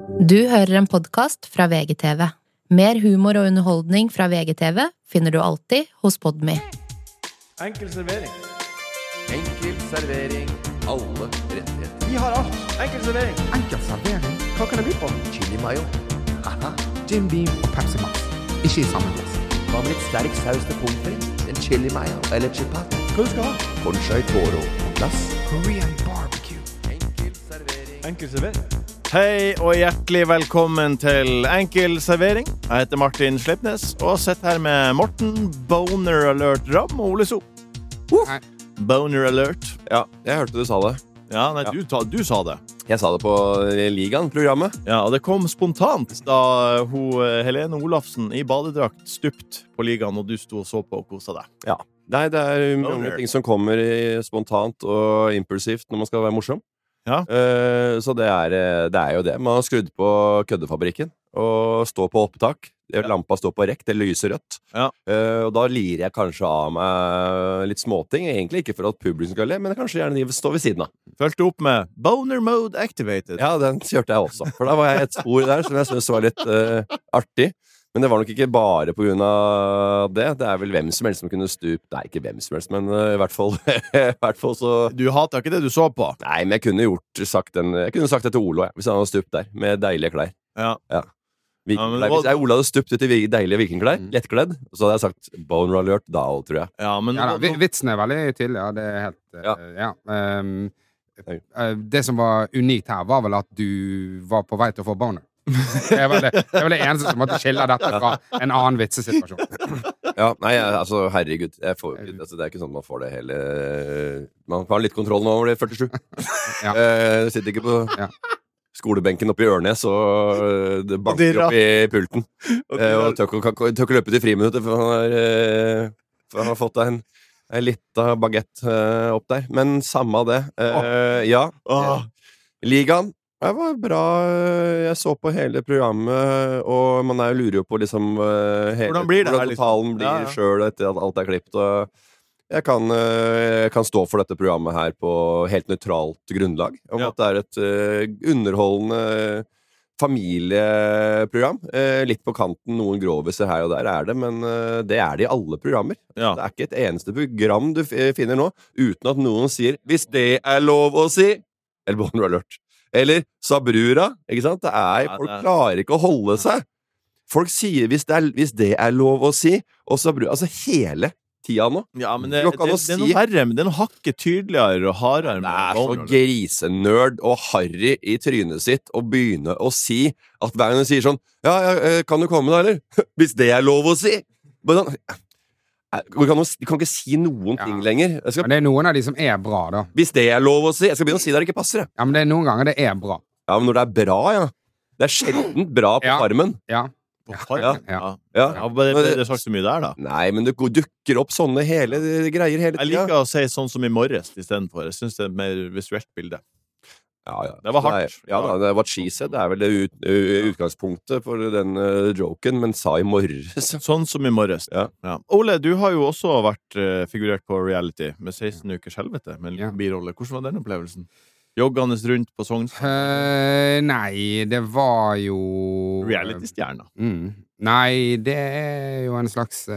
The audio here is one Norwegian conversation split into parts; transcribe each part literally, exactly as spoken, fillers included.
Du hører en podcast fra V G T V. Mer humor og underholdning fra V G T V finner du alltid hos Podme. Enkel servering. Enkel servering. Alle rettigheter. Vi har alt. Enkel servering. Enkel servering. Hva kan det by på? Chili mayo. Haha. Jim Beam og Pepsi Max. Ikke i samme glass. Hva med litt sterk saus til pommes frites? En chili mayo eller chipat? Hva du skal ha? Conchai toro på glass. Korean barbecue. Enkel servering. Enkel servering. Hei og hjertelig velkommen til Enkel servering. Jeg heter Martin Slepnes og sitter her med Morten Boner Alert Ram og Ole So. Uh. Hei. Boner Alert. Ja, jeg hørte du sa det. Ja, nei, Ja. Du, ta, du sa det. Jeg sa det på Ligaen-programmet. Ja, og det kom spontant da hun, Helene Olafsen i badedrakt stupt på Ligaen, og du sto og så på og koset deg. Ja. Nei, det er mange Boner. ting som kommer i spontant og impulsivt når man skal være morsom. Ja. Eh, så det er, eh, det er jo det. Man har skrudd på køddefabrikken og står på opptak. Det- Lampa står på rekk, det lyser rødt. Ja. Eh, og da lirer jeg kanskje av meg litt småting. Egentlig ikke for at publikum skal le, men kanskje gjerne de står ved siden av. Følte opp med Boner Mode Activated. Ja, den kjørte jeg også. For da var jeg et spor der som jeg synes var litt eh, artig. Men det var nok ikke bare på grunn av det. Det er vel hvem som helst som kunne stupe. Nei, ikke hvem som helst, men uh, i hvert fall, i hvert fall så... Du hater ikke det du så på. Nei, men jeg kunne gjort sagt den, jeg kunne sagt det til Olo, jeg, hvis han hadde stupt der, med deilige klær. Ja. Vikingklær. Ja, men det var- Hvis jeg Ola hadde stupt ut i vi- deilige vikingklær, Mm. lettkledd, så hadde jeg sagt Boner Alert da, tror jeg. Ja, men... Ja, da, vi- vitsen er veldig tydelig, ja, det er helt eh, Ja. ja. ehm, Oi. eh, det som var unikt her var vel at du var på vei til å få boner. Det er vel det, det, er vel det eneste som måtte skille dette fra en annen vitsesituasjon. Ja, nei, jeg- altså, herregud, jeg får, altså, det er ikke sånn at man får det hele... Man har litt kontroll nå over det førtisju. Ja. Eh, sitter ikke på Ja. skolebenken oppe i Ørnes, og eh, det banker dirra. opp i pulten. Eh, og tør ikke tør ikke løpe til friminuttet, for han har, eh, for han har fått en, en lita bagett eh, opp der. Men samme av det. Eh, ja. Åh. Ligaen. Det var bra. Jeg så på hele programmet, og man er jo lurer jo på liksom eh, hele, Hvordan blir det her, liksom? totalen blir Ja, ja. selv etter at alt er klippet. Og jeg kan, eh, jeg kan stå for dette programmet her på helt nøytralt grunnlag. Om Ja. at det er et eh, underholdende familieprogram. Eh, litt på kanten, noen groviser her og der er det, men eh, det er det i alle programmer. Ja. Det er ikke et eneste program du f finner nå uten at noen sier 'hvis det er lov å si', eller Boner Alert. Eller Sabrura, ikke sant? Det er, Ja, folk det er- klarer ikke å holde seg. Folk sier hvis det er, hvis det er lov å si, og Sabrura, altså hele tida nå. Ja, men det, Det går det, ikke an å det er noe si- verre, men det er noe hakket tydeligere og hardere. Det med er så Boner Alert. grisenerd og harry i trynet sitt å begynne å si at hver gang du sier sånn 'ja, ja, eh, kan du komme da, eller?' Hvis det er lov å si. Bare sånn, eh, Du kan, du kan ikke si noen Ja. ting lenger. Jeg skal, Men det er noen av de som er bra, da. hvis det er lov å si. Jeg skal begynne å si det der ikke passer. Jeg. Ja, men det er noen ganger det er bra. Ja, men når det er bra, ja. Det er sjelden bra på Ja. Farmen. Ja. På Farmen, Ja. ja. Ja. Ja, men det ble det sagt så mye der, da. Nei, men det dukker opp sånne hele greier hele Jeg tida. liker å si sånn som i morges i stedet for. Jeg synes det er et mer visuelt bilde. Ja, ja. Det var Så hardt. Ja, da, det var she said. Det er vel det ut, ø, utgangspunktet for den ø, joken, men sa i morges. Sånn som i morges. Ja. Ole, du har jo også vært uh, figurert på reality med seksten ukers helvete, med en Ja. liten birolle. Hvordan var den opplevelsen? Joggende rundt på Sogns. Eh, nei, det var jo Reality-stjerna. Mm. Nei, det er jo en slags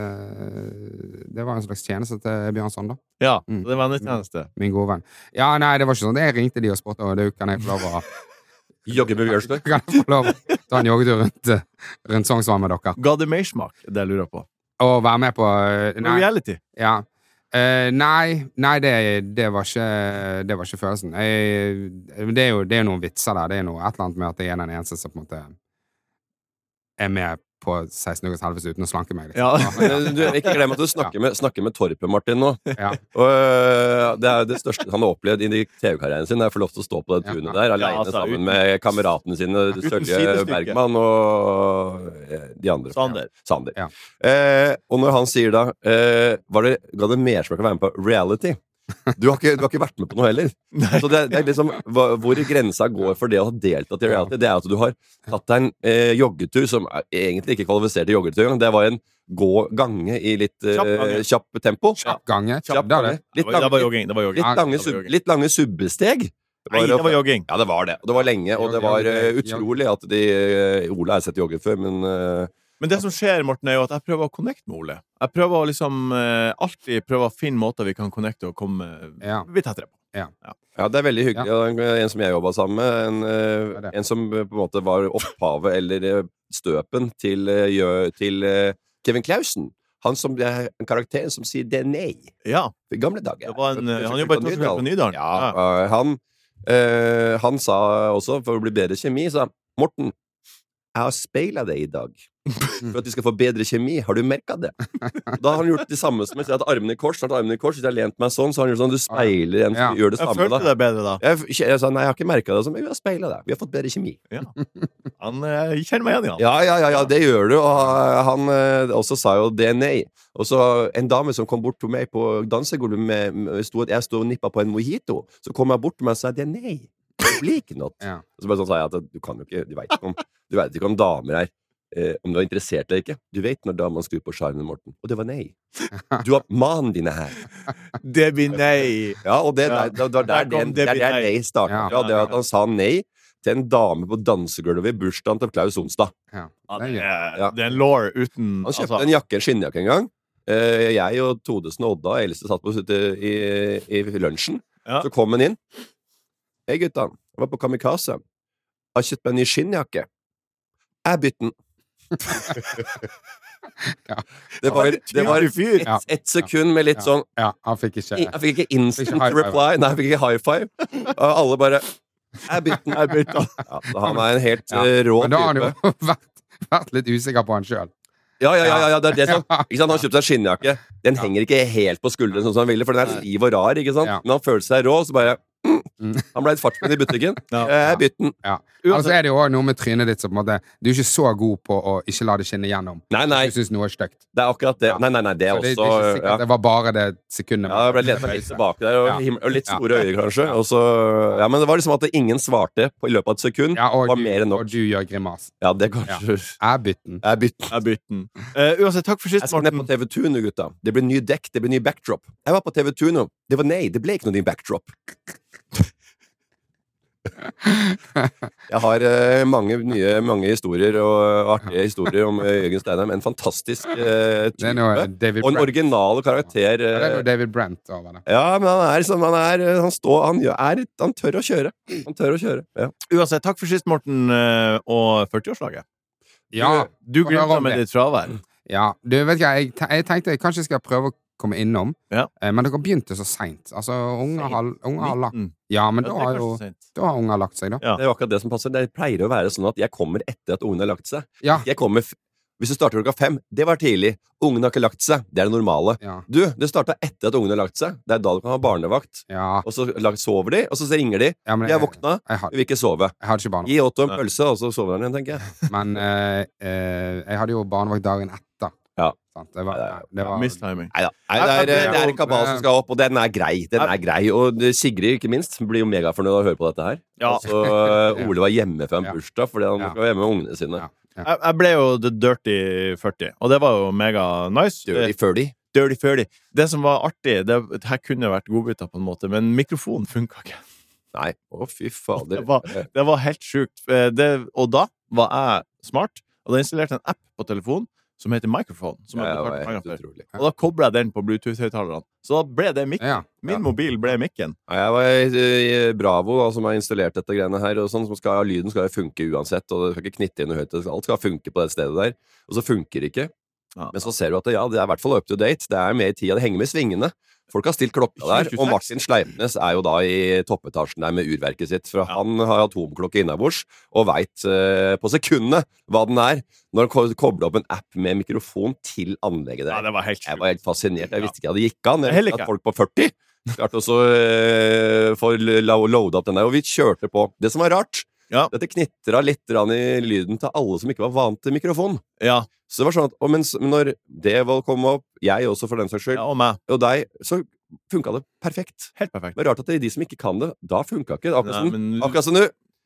eh, Det var en slags tjeneste til Bjørnson, da. Ja, Mm. det var en tjeneste. Min gode venn. Ja, nei, det var ikke sånn. Jeg ringte de og spurte om det kan jeg få lov å Jogge med Bjørnstøy. Kan jeg få lov å ta en joggetur rundt, eh, rundt Sognsvann med dere? Ga det mersmak? Det jeg lurer på. Og være med på eh, Nei. Reality? Ja. Eh, nei, nei det, det, var ikke, det var ikke følelsen. Jeg, det, er jo, det er jo noen vitser der. Det er noe et eller annet med at jeg er den eneste som på en måte er med på seksten ukers helvete uten å slanke meg. Ja. Men Du, ikke glem at du snakker med, snakker med Torpe, Martin, nå. Ja. Og ø, det er det største han har opplevd i T V-karrieren sin. Det er å få lov til å stå på det Ja. tunet der, alene altså, sammen uten- med kameratene sine, Uten Sølje sidestykke. Bergman og eh, de andre. Sander. Sander. Ja. Eh, og når han sier da eh, var det, Ga det mersmak å være med på reality? Du har ikke, du har ikke vært med på noe heller. Så det, det er liksom hva, hvor grensa går for det å ha deltatt i reality. Det er at du har tatt deg en eh, joggetur som er egentlig ikke kvalifisert til joggetur engang. Det var en gå gange i litt eh, Kjapp gange. kjapp tempo. Kjapp gange. Kjapp Det er det. gange. Litt Det var, det var lange, jogging. Det var jogging. litt Ja, lange, det var sub, jogging. litt lange subbesteg. Det var, Nei, det var jogging. Ja, det var det. Og det var lenge, og det var uh, utrolig at de uh, Ole har sett jogget før, men uh, Men det som skjer, Morten, er jo at jeg prøver å connecte med Ole. Jeg prøver å liksom uh, alltid prøve å finne måter vi kan connecte og komme ja. litt tettere på. Ja. Ja. ja, det er veldig hyggelig. Ja. En, en som jeg jobbet sammen med, en, uh, en som på en måte var opphavet eller støpen til, uh, til uh, Kevin Clausen. Han som er en karakter som sier det nei. Ja. I gamle dager. Det var en, han jobbet i på Nydalen. Ja, uh, han, uh, han sa også, for å bli bedre kjemi, sa Morten, jeg har speilet deg i dag. For at de skal få bedre kjemi. Har du merket det? Da har han gjort det samme som jeg sier, at armene i kors, at armene i kors, hvis jeg har lent meg sånn, så har han gjort sånn, du speiler en som ja. gjør det Jeg samme. følte da. det bedre da. Jeg, jeg, jeg sa, nei, jeg har ikke merket det, så, men vi har speilet det. Vi har fått bedre kjemi. Ja. Han uh, kjenner meg igjen i han. Ja, ja, ja, ja, det gjør du. Og han uh, også sa jo det nei. Og så en dame som kom bort til meg på dansegulvet med, med stod, jeg stod og nippet på en mojito, så kom jeg bort til meg og sa det nei. Det blir ikke noe. Ja. Og så bare sånn sa jeg at du kan jo ikke, du vet ikke om, du vet ikke om damer er Eh, om du er interessert eller ikke. Du vet når damen skrur på skjermen, Morten. Og det var nei. Du har mannen dine her. Det blir nei. Ja, og det, Ja. der, der, der, der, Der kom det, det der, blir der nei. nei startet. Ja. Ja, det var at han sa nei til en dame på dansegulvet i bursdagen til Klaus Onsdag. Ja. Ja, Det er det, gøy. er, Ja. det er en law uten Han kjøpte altså, en jakke, en skinnjakke en gang. Eh, jeg og Todesen og Odda og Else satt på sitte i, i lunsjen. Ja. Så kom han inn. Hei gutta, jeg var på Kamikaze. Har kjøpt meg en ny skinnjakke. Jeg bytte den. Ja. Det var, det var fyr. ett et sekund med litt sånn Ja, han fikk ikke Jeg fikk ikke instant Fikk ikke high five. reply. Nei, jeg fikk ikke high five. Og alle bare Jeg bytte den. Jeg bytte den. Ja, så han er en helt Ja. eh, rå Men da har han type. jo vært, vært litt usikker på han sjøl. Ja, ja, ja, ja, det er det som Ja. ikke sant? Han har kjøpt seg skinnjakke. Den henger ikke helt på skulderen sånn som han ville, for den er stiv og rar. Ikke sant? Ja. Men han føler seg rå, så bare mm. Mm. Han ble et fartsmenn i butikken. Ja. Jeg bytte den. Ja. Altså er det jo også noe med trynet ditt som på en måte du er ikke så god på å ikke la det skinne gjennom. Nei, nei, Du syns noe er stygt. det er akkurat det. Ja. Nei, nei, nei, det er Så det, også det er ikke sikkert ja. det var bare det sekundet. Ja, jeg ble lett litt tilbake der, og, Ja. himmel, og litt Ja. store øyne, kanskje. Og så, ja, men det var liksom at ingen svarte på, i løpet av et sekund. Ja, og, var du, mer enn nok. og du gjør grimas. Ja, det kanskje Jeg bytter den. Jeg bytte. Jeg bytte den. Uh, uansett, takk for Jeg sist, skal ned Morten. på T V to nå, gutta. Det blir ny dekk, det blir ny backdrop. Jeg var på T V to nå. Det var nei, det ble ikke noe ny backdrop. Jeg har eh, mange nye mange historier og artige historier om eh, Jørgen Steinheim. En fantastisk eh, Det er noe type. David Og en Brent. original karakter. Ja, det er Eh, noe David Brent over det. ja, men han er som han er. eh, Han står Han, gjør- er, han tør å kjøre. Han tør å kjøre. Ja. Uansett, takk for sist, Morten, uh, og førtiårslaget. Ja, Du Få høre glemte om med det. ditt fravær. ja. Du, vet ikke, jeg, te- jeg tenkte jeg kanskje skal prøve å komme innom, Ja. eh, men dere begynte så seint. Altså, unger har, unger har lagt nitten. Ja, men Ja, da det er har kanskje jo sent. da har unger lagt seg, da. Ja. Det er jo akkurat det som passer. Det pleier å være sånn at jeg kommer etter at ungene har lagt seg. Ja. Jeg kommer f Hvis du starter klokka fem, det var tidlig. Ungene har ikke lagt seg. Det er det normale. Ja. Du, det starta etter at ungene har lagt seg. Det er da du kan ha barnevakt. Ja. Og så lag- sover de, og så ringer de. ja men De er jeg, våkna, jeg, har- de vil ikke sove. jeg hadde ikke barnevakt. Gi Otto en Nei. pølse, og så sover han igjen, tenker jeg. Men eh, eh, jeg hadde jo barnevakt dagen etter. Ja. Sant? Det var, Ja, det er- det var Mistiming. Neida. Nei, det er, det er en kabal som skal opp, og den er grei. Den er grei. Og det- Sigrid, ikke minst, blir jo megafornøyd av å høre på dette her. Ja. Altså, øh, Ole var hjemme før en Ja. bursdag fordi han Ja. skal være hjemme med ungene sine. Ja. Jeg, jeg ble jo the dirty førti, og det var jo mega nice. Dirty førti. Dirty førti. Det som var artig, det, det her kunne vært godbiter på en måte, men mikrofonen funka ikke. Nei, å fy fader. Det var- Det var helt sjukt. Eh, det- Og da var jeg smart, og da installerte jeg en app på telefonen som heter Microphone. Som Ja, jeg det betalte var penger helt for. utrolig. Og da koblet jeg den på Bluetooth-høyttalerne. Så da ble det mikken. Ja. Min Ja. mobil ble mikken. Nei, jeg var i Bravo, da, som har installert dette greiene her. Og sånn, som skal, lyden skal jo funke uansett, og det skal ikke knitte inn noe høyt. Alt skal funke på det stedet der. Og så funker det ikke. Ja. Men så ser du at det, ja, det er i hvert fall up to date. Det er med i tida. Det henger med i svingene. Folk har stilt klokka der. tjue tjueseks. Og Martin Sleipnes er jo da i toppetasjen der med urverket sitt. For Ja. han har atomklokke innabords og veit eh, på sekundet hva den er. Når han ko- kobler opp en app med mikrofon til anlegget der. Ja, det var helt Jeg sjukt. var helt fascinert. Jeg Ja. visste ikke at det gikk an. Jeg Heller visste ikke. at folk på førti klarte også uh, få lo- loada opp den der. Og vi kjørte på. Det som var rart, Ja. dette knitra litt grann i lyden til alle som ikke var vant til mikrofon. Ja, Så det var sånn at og mens, når Devold kom opp, jeg også for den saks skyld, ja, og meg. og deg, så funka det perfekt. Helt perfekt. Det er rart at det er de som ikke kan det, da funka ikke det. Akkurat Nei, som, men- akkurat som du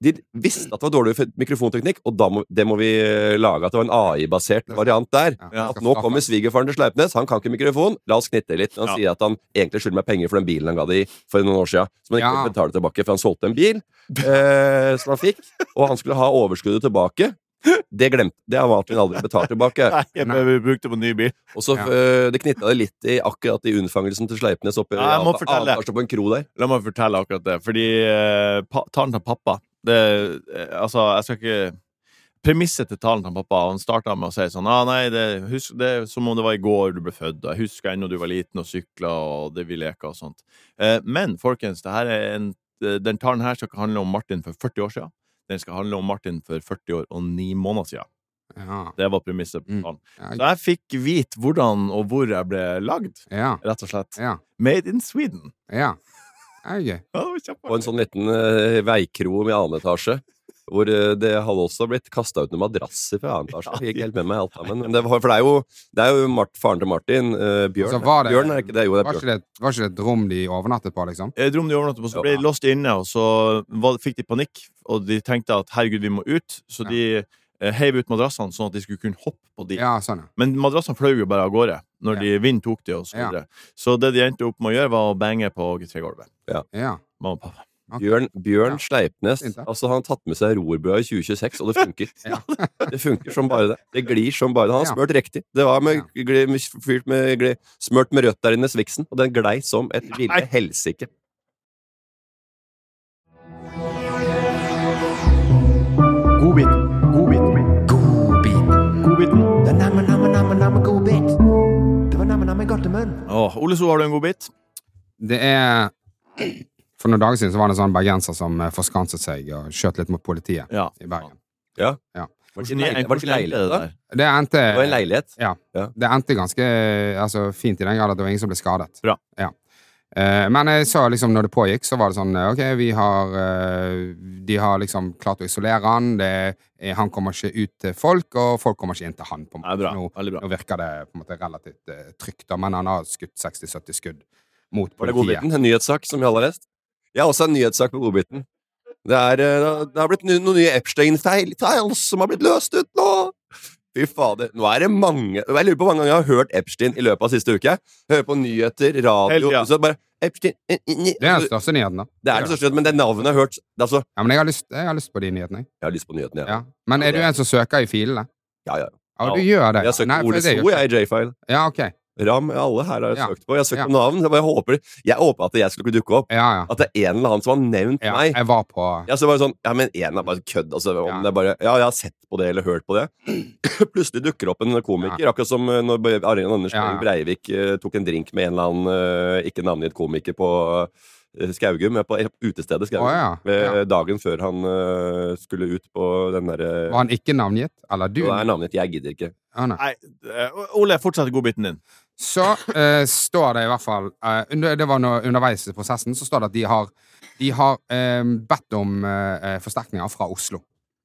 de visste at det var dårlig mikrofonteknikk, og da må, det må vi lage. At det var en A I-basert variant der. Ja, At nå kommer svigerfaren til Sleipnes, han kan ikke mikrofon, la oss knitte litt. Han Ja. sier at han egentlig skylder meg penger for den bilen han ga de for noen år siden, som han ikke Ja. betalte tilbake, for han solgte en bil eh, som han fikk, og han skulle ha overskuddet tilbake. Det glemte, det har Martin aldri betalt tilbake. Nei, jeg bare brukte på ny bil. Og så Ja. eh, det knytta det litt i akkurat i unnfangelsen til Sleipnes oppe Ja, jeg må i fortelle. Atasj på en kro der. La meg fortelle akkurat det. Fordi eh, pa, talen til pappa det, eh, Altså, jeg skal ikke Premisset til talen til pappa, han starta med å si sånn ah, nei, det, husk, det er som om det var i går du ble født. Jeg husker ennå du var liten og sykla, og det vi leka og sånt. Eh, men folkens, det her er en, den talen her skal ikke handle om Martin for førti år siden. Den skal handle om Martin for førti år og ni måneder siden. Ja. Det var premisset på Mm. talen. Ja. Så jeg fikk vite hvordan og hvor jeg ble lagd, Ja. rett og slett. Ja. Made in Sweden. Ja. Det er gøy. Ja, det var kjempeartig. Og en sånn liten uh, veikro i annen etasje. Hvor uh, det hadde også blitt kasta ut noen madrasser fra annen etasje. Jeg gikk helt med meg alt sammen. Men det var, for det er jo, det er jo Mart, faren til Martin, uh, Bjørn. Så var det- Bjørn er ikke det? Jo, det er Var Bjørn. ikke det, var ikke det et rom de overnattet på, liksom? Jeg dro om de overnattet på, så ble Ja. de låst inne, og så var, fikk de panikk, og de tenkte at herregud, vi må ut, så Ja. de eh, heiv ut madrassene sånn at de skulle kunne hoppe på de. Ja, sånn, ja. Men madrassene fløy jo bare av gårde når Ja. de vind tok de og så Ja. videre. Så det de endte opp med å gjøre, var å bange på G tre-gulvet. Ja. Mamma og pappa. Bjørn, Bjørn Ja. Sleipnes. Fint, da. Altså, han har tatt med seg rorbrød i tjue tjueseks, og det funker. Ja. Det funker som bare det. Det glir som bare det. Han har Ja. smørt riktig. Det var med, gli, med, fyrt med gli, smørt med rødt der inne, Sviksen, og den glei som et ville Nei. helsike. Godbiten. Godbiten. Godbiten. Det er namme, namme, namme, namme god bit. Det var namme, namme godt i munnen. Åh, Ole So, har du en godbit? Det er For noen dager siden så var det en sånn bergenser som eh, forskanset seg og skjøt litt mot politiet Ja. i Bergen. Ja. Ja. Var det ikke leil- var det ikke leilighet, da? Det endte Det var en leilighet. Ja. Ja. Det endte ganske altså, fint i den grad at det var ingen som ble skadet. Bra. Ja. Eh, men jeg så liksom når det pågikk, så var det sånn Ok, vi har eh, De har liksom klart å isolere han. Det er, han kommer ikke ut til folk, og folk kommer ikke inn til han. På en Nei, måte. bra. Nå, Veldig bra. nå virker det på en måte relativt eh, trygt, da, men han har skutt seksti sytti skudd mot Var det politiet. godbiten? En nyhetssak som vi alle har lest? Jeg har også en nyhetssak på godbiten. Det, er, eh, det har blitt no- noen nye Epstein-files som har blitt løst ut nå! Fy fader. Nå er det mange Jeg lurer på hvor mange ganger jeg har hørt Epstein i løpet av siste uke. Hører på nyheter, radio Hele tida. så bare Epstein eh, eh, eh. Det er den største nyheten, da. Det er den største, men det navnet jeg har hørt det er altså, Ja, men jeg har lyst, jeg har lyst på de nyhetene. jeg. Jeg har lyst på nyhetene, ja. Ja. Men Ja, er du det- en som søker i filene? Ja, ja. Ja, Ja. du gjør det. Jeg har søkt Nei, på for Ole det er jo So, ikke- jeg er i J-file. Ja, ok. Ram, alle her har jeg Ja. søkt på. Jeg har søkt Ja. på navn. Jeg, bare håper, jeg håper at jeg skulle dukke opp. Ja, ja. At det er en eller annen som har nevnt ja. meg. Jeg var på Ja, så var det sånn, ja, men en er bare kødd, altså, om Ja. det er bare, ja, jeg har sett på det, eller hørt på det. Plutselig dukker opp en komiker, akkurat som eh, når Arjen Anders Ja, ja. Breivik eh, tok en drink med en eller annen, eh, ikke navngitt komiker på eh, Skaugum, men på utestedet Skaugum. Å, ja. Ved Ja. dagen før han eh, skulle ut på den der, Var han ikke navngitt? Eller du? det er navnet, jeg gidder ikke. Ah, nei. Nei, eh, Ole, fortsett godbiten din. Så eh, står det i hvert fall eh, under, Det var noe, underveis i prosessen så står det at de har, de har eh, bedt om eh, forsterkninger fra Oslo.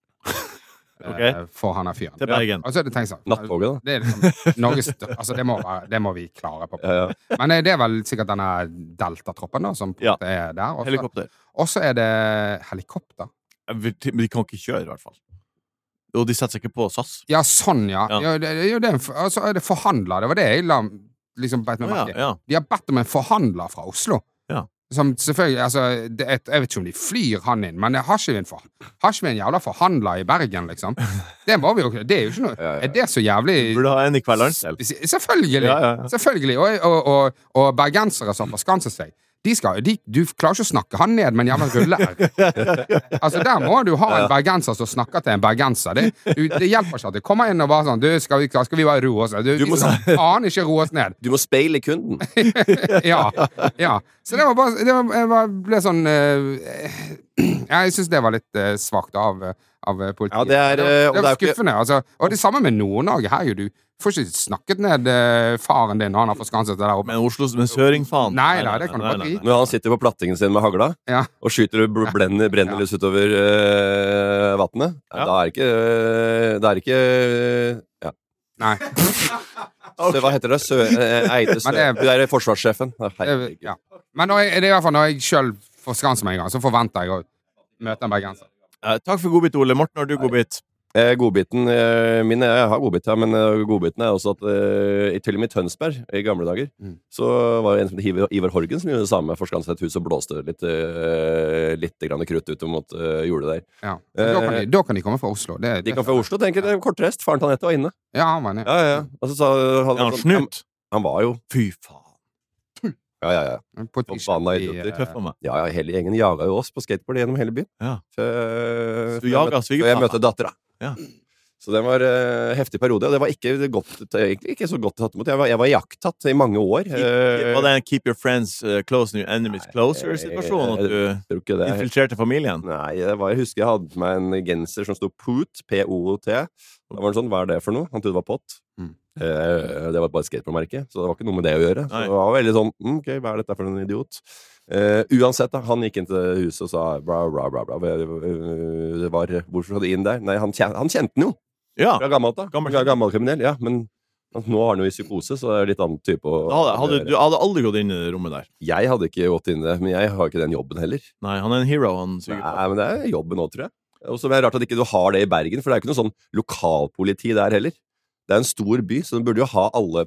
Ok. eh, for han er fyren. Til Bergen. Og så er det tenkt sånn Nattoget, da. Det er liksom Norges stør- Altså, det må, være, det må vi klare på. Ja, ja. Men eh, det er vel sikkert denne Delta-troppen da som på en Ja. måte er der. Og så- Helikopter. Og så er det helikopter. Jeg vil- Men de kan ikke kjøre, i hvert fall. Og de setter seg ikke på S A S. Ja, sånn, ja. Ja. ja. det, jo, det er en, for- altså, er det forhandler. Det var det jeg la liksom beit meg Å, ja, merke i. ja. De har bedt om en forhandler fra Oslo. Ja. Som selvfølgelig altså, det, er- Jeg vet ikke om de flyr han inn, men har ikke vi en, for, har ikke vi en jævla forhandler i Bergen, liksom? Det må vi jo Det er jo ikke noe Ja, ja. Er det så jævlig Burde ha en i hver landsdel. Selvfølgelig! Ja, ja, ja. Selvfølgelig. Og, og, og, og bergensere som forskanser seg. De skal, de, du klarer ikke å snakke han ned med en jævla rulle-r. Altså, der må du ha en bergenser som snakker til en bergenser. Det, du, det hjelper ikke at det kommer inn og bare sånn Du, skal vi, skal vi bare roe oss ned? Du, Du må- vi skal faen ikke roe oss ned. Du må speile kunden. Ja. ja. Så det var bare Det var, jeg bare ble sånn eh, ja, Jeg syns det var litt uh, svakt av, av eh, politiet. Ja, det er, det, eh, var, og det det var er jo ikke- skuffende. Altså. Og det samme med Nord-Norge. Herregud, du får ikke snakket ned eh, faren din når han har forskanset seg der oppe. Men Oslo med søringfaen. Nei, nei, det kan du bare drite. Når han sitter på plattingen sin med hagla Ja. og skyter br- brenner, brenner Ja. løs utover uh, vannet, Ja. da er det ikke eh, Da er det ikke ja. Nei. Så, hva heter det? Sø, eh, Eide Sø... Men det- Du er forsvarssjefen. Ja, Det, herregud. ja. Men når jeg, det er i hvert fall når jeg sjøl forskanser meg en gang, så forventer jeg å møte en bergenser. Eh, takk for godbit, Ole. Morten, har du godbit? Eh, godbiten eh, min, jeg har godbit, ja, men eh, godbiten er også at eh, i til og med i Tønsberg, i gamle dager, Mm. så var det en som het Ivar, Ivar Horgen som gjorde det samme, forskanset et hus og blåste litt, eh, litt grann krutt ut mot uh, jordet der. Ja. Men Da, kan de, da kan de komme fra Oslo. Det, De det, kan fra Oslo, tenker jeg, kortreist. Faren til Anette var inne. Ja, han var enig. Ja, ja, ja. Og så sa han, Er han snut? Han var jo, Fy faen. ja, ja, ja. På et Forbanna i, idioter. eh, Tøff for meg. Ja, ja, hele gjengen jaget jo oss på skateboard gjennom hele byen. Ja. Før, Så du jaget før jeg svigerfar? møtte dattera. Ja. Så det var en heftig periode, og det var ikke, godt, egentlig ikke så godt tatt imot. Jeg var, jeg var jakttatt i mange år. Eh, Var det en keep your friends uh, close and your enemies closer-situasjon? At du tror ikke det. infiltrerte familien? Nei, det var, jeg husker jeg hadde på meg en genser som stod Poot, P O O T. Da var det sånn, hva er det for noe? Han trodde det var pott. Mm. Eh, det var bare et skateboardmerke, så det var ikke noe med det å gjøre. Så Nei. det var veldig sånn, mm, ok, hva er dette for en idiot? Eh, uansett da, han gikk inn til huset og sa, bra, bra, bra, bra. Det var, hvorfor skal du inn der? Nei, han kjente, han kjente den jo. Ja. Fra gammelt da. Gammel- Fra gammel kriminell, ja, men nå har han jo i psykose, så det er litt annen type å... Da hadde, hadde, du hadde aldri gått inn i det rommet der. Jeg hadde ikke gått inn i det, men jeg har ikke den jobben heller. Nei, han er en hero, han svigerfar. Nei, men det er jobben nå, tror jeg. Og så er det rart at ikke du har det i Bergen, for det er ikke noe sånn lokalpoliti der heller. Det er en stor by, så den burde jo ha alle,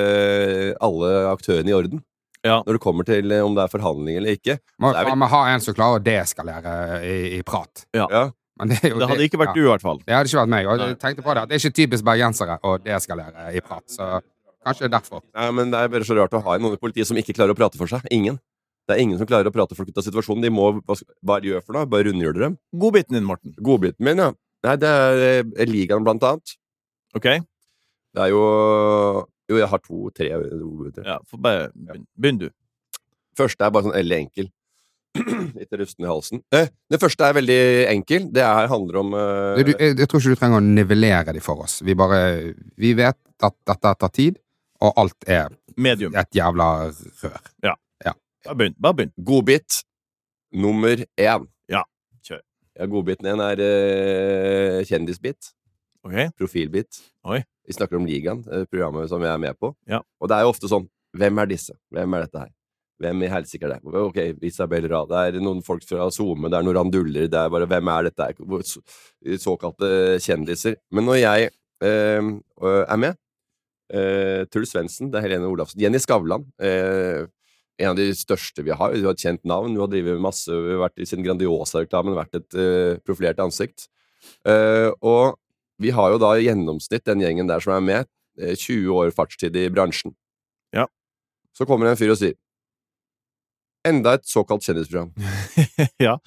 alle aktørene i orden. Ja. Når det kommer til eh, om det er forhandling eller ikke. Må Det er vel- faen meg ha en som klarer å deeskalere i, i prat. Ja. Ja. Men det, er jo Det hadde ikke vært du, i hvert fall. Det hadde ikke vært meg. Og Nei. jeg tenkte på det, at det er ikke typisk bergensere å deeskalere i prat. Så kanskje derfor. Nei, men det er bare så rart å ha noen i politiet som ikke klarer å prate for seg. Ingen. Det er ingen som klarer å prate folk ut av situasjonen. De må, hva skal- hva de gjør for noe? Bare rundgjøre dem. Godbiten din, Morten. Godbiten min, ja. Nei, det er eh, ligaen blant annet. OK? Det er jo... Jo, jeg har to, tre. tre. Ja, får bare begynn. Begynn, du. Første er bare sånn veldig enkel. Litt rusten i halsen. Eh, det første er veldig enkel. Det er, handler om eh, Du, jeg, jeg tror ikke du trenger å nivellere de for oss. Vi bare Vi vet at dette tar tid, og alt er Medium. et jævla rør. Bare begynn. Bare begynn. godbit nummer én. Ja, kjør. Ja, godbiten én er eh, kjendisbit. OK? Profilbit. Oi. Vi snakker om Ligaen, eh, programmet som jeg er med på. Ja. Og det er jo ofte sånn, hvem er disse? Hvem er dette her? Hvem i helsike er det? Ok, Isabel Rad, det er noen folk fra Zoome, det er noen randuller, det er bare, hvem er dette her? Hvor- så- Såkalte kjendiser. Men når jeg eh, er med, eh, Truls Svendsen, det er Helene Olafsen, Jenny Skavlan, eh, en av de største vi har, du har et kjent navn, du har drivet masse, vi har vært i sin Grandiosa-reklamen, vært et eh, profilert ansikt. Eh, og vi har jo da i gjennomsnitt den gjengen der som er med, eh, tjue år fartstid i bransjen. Ja. Så kommer en fyr og sier, enda et såkalt kjendisprogram. Ja.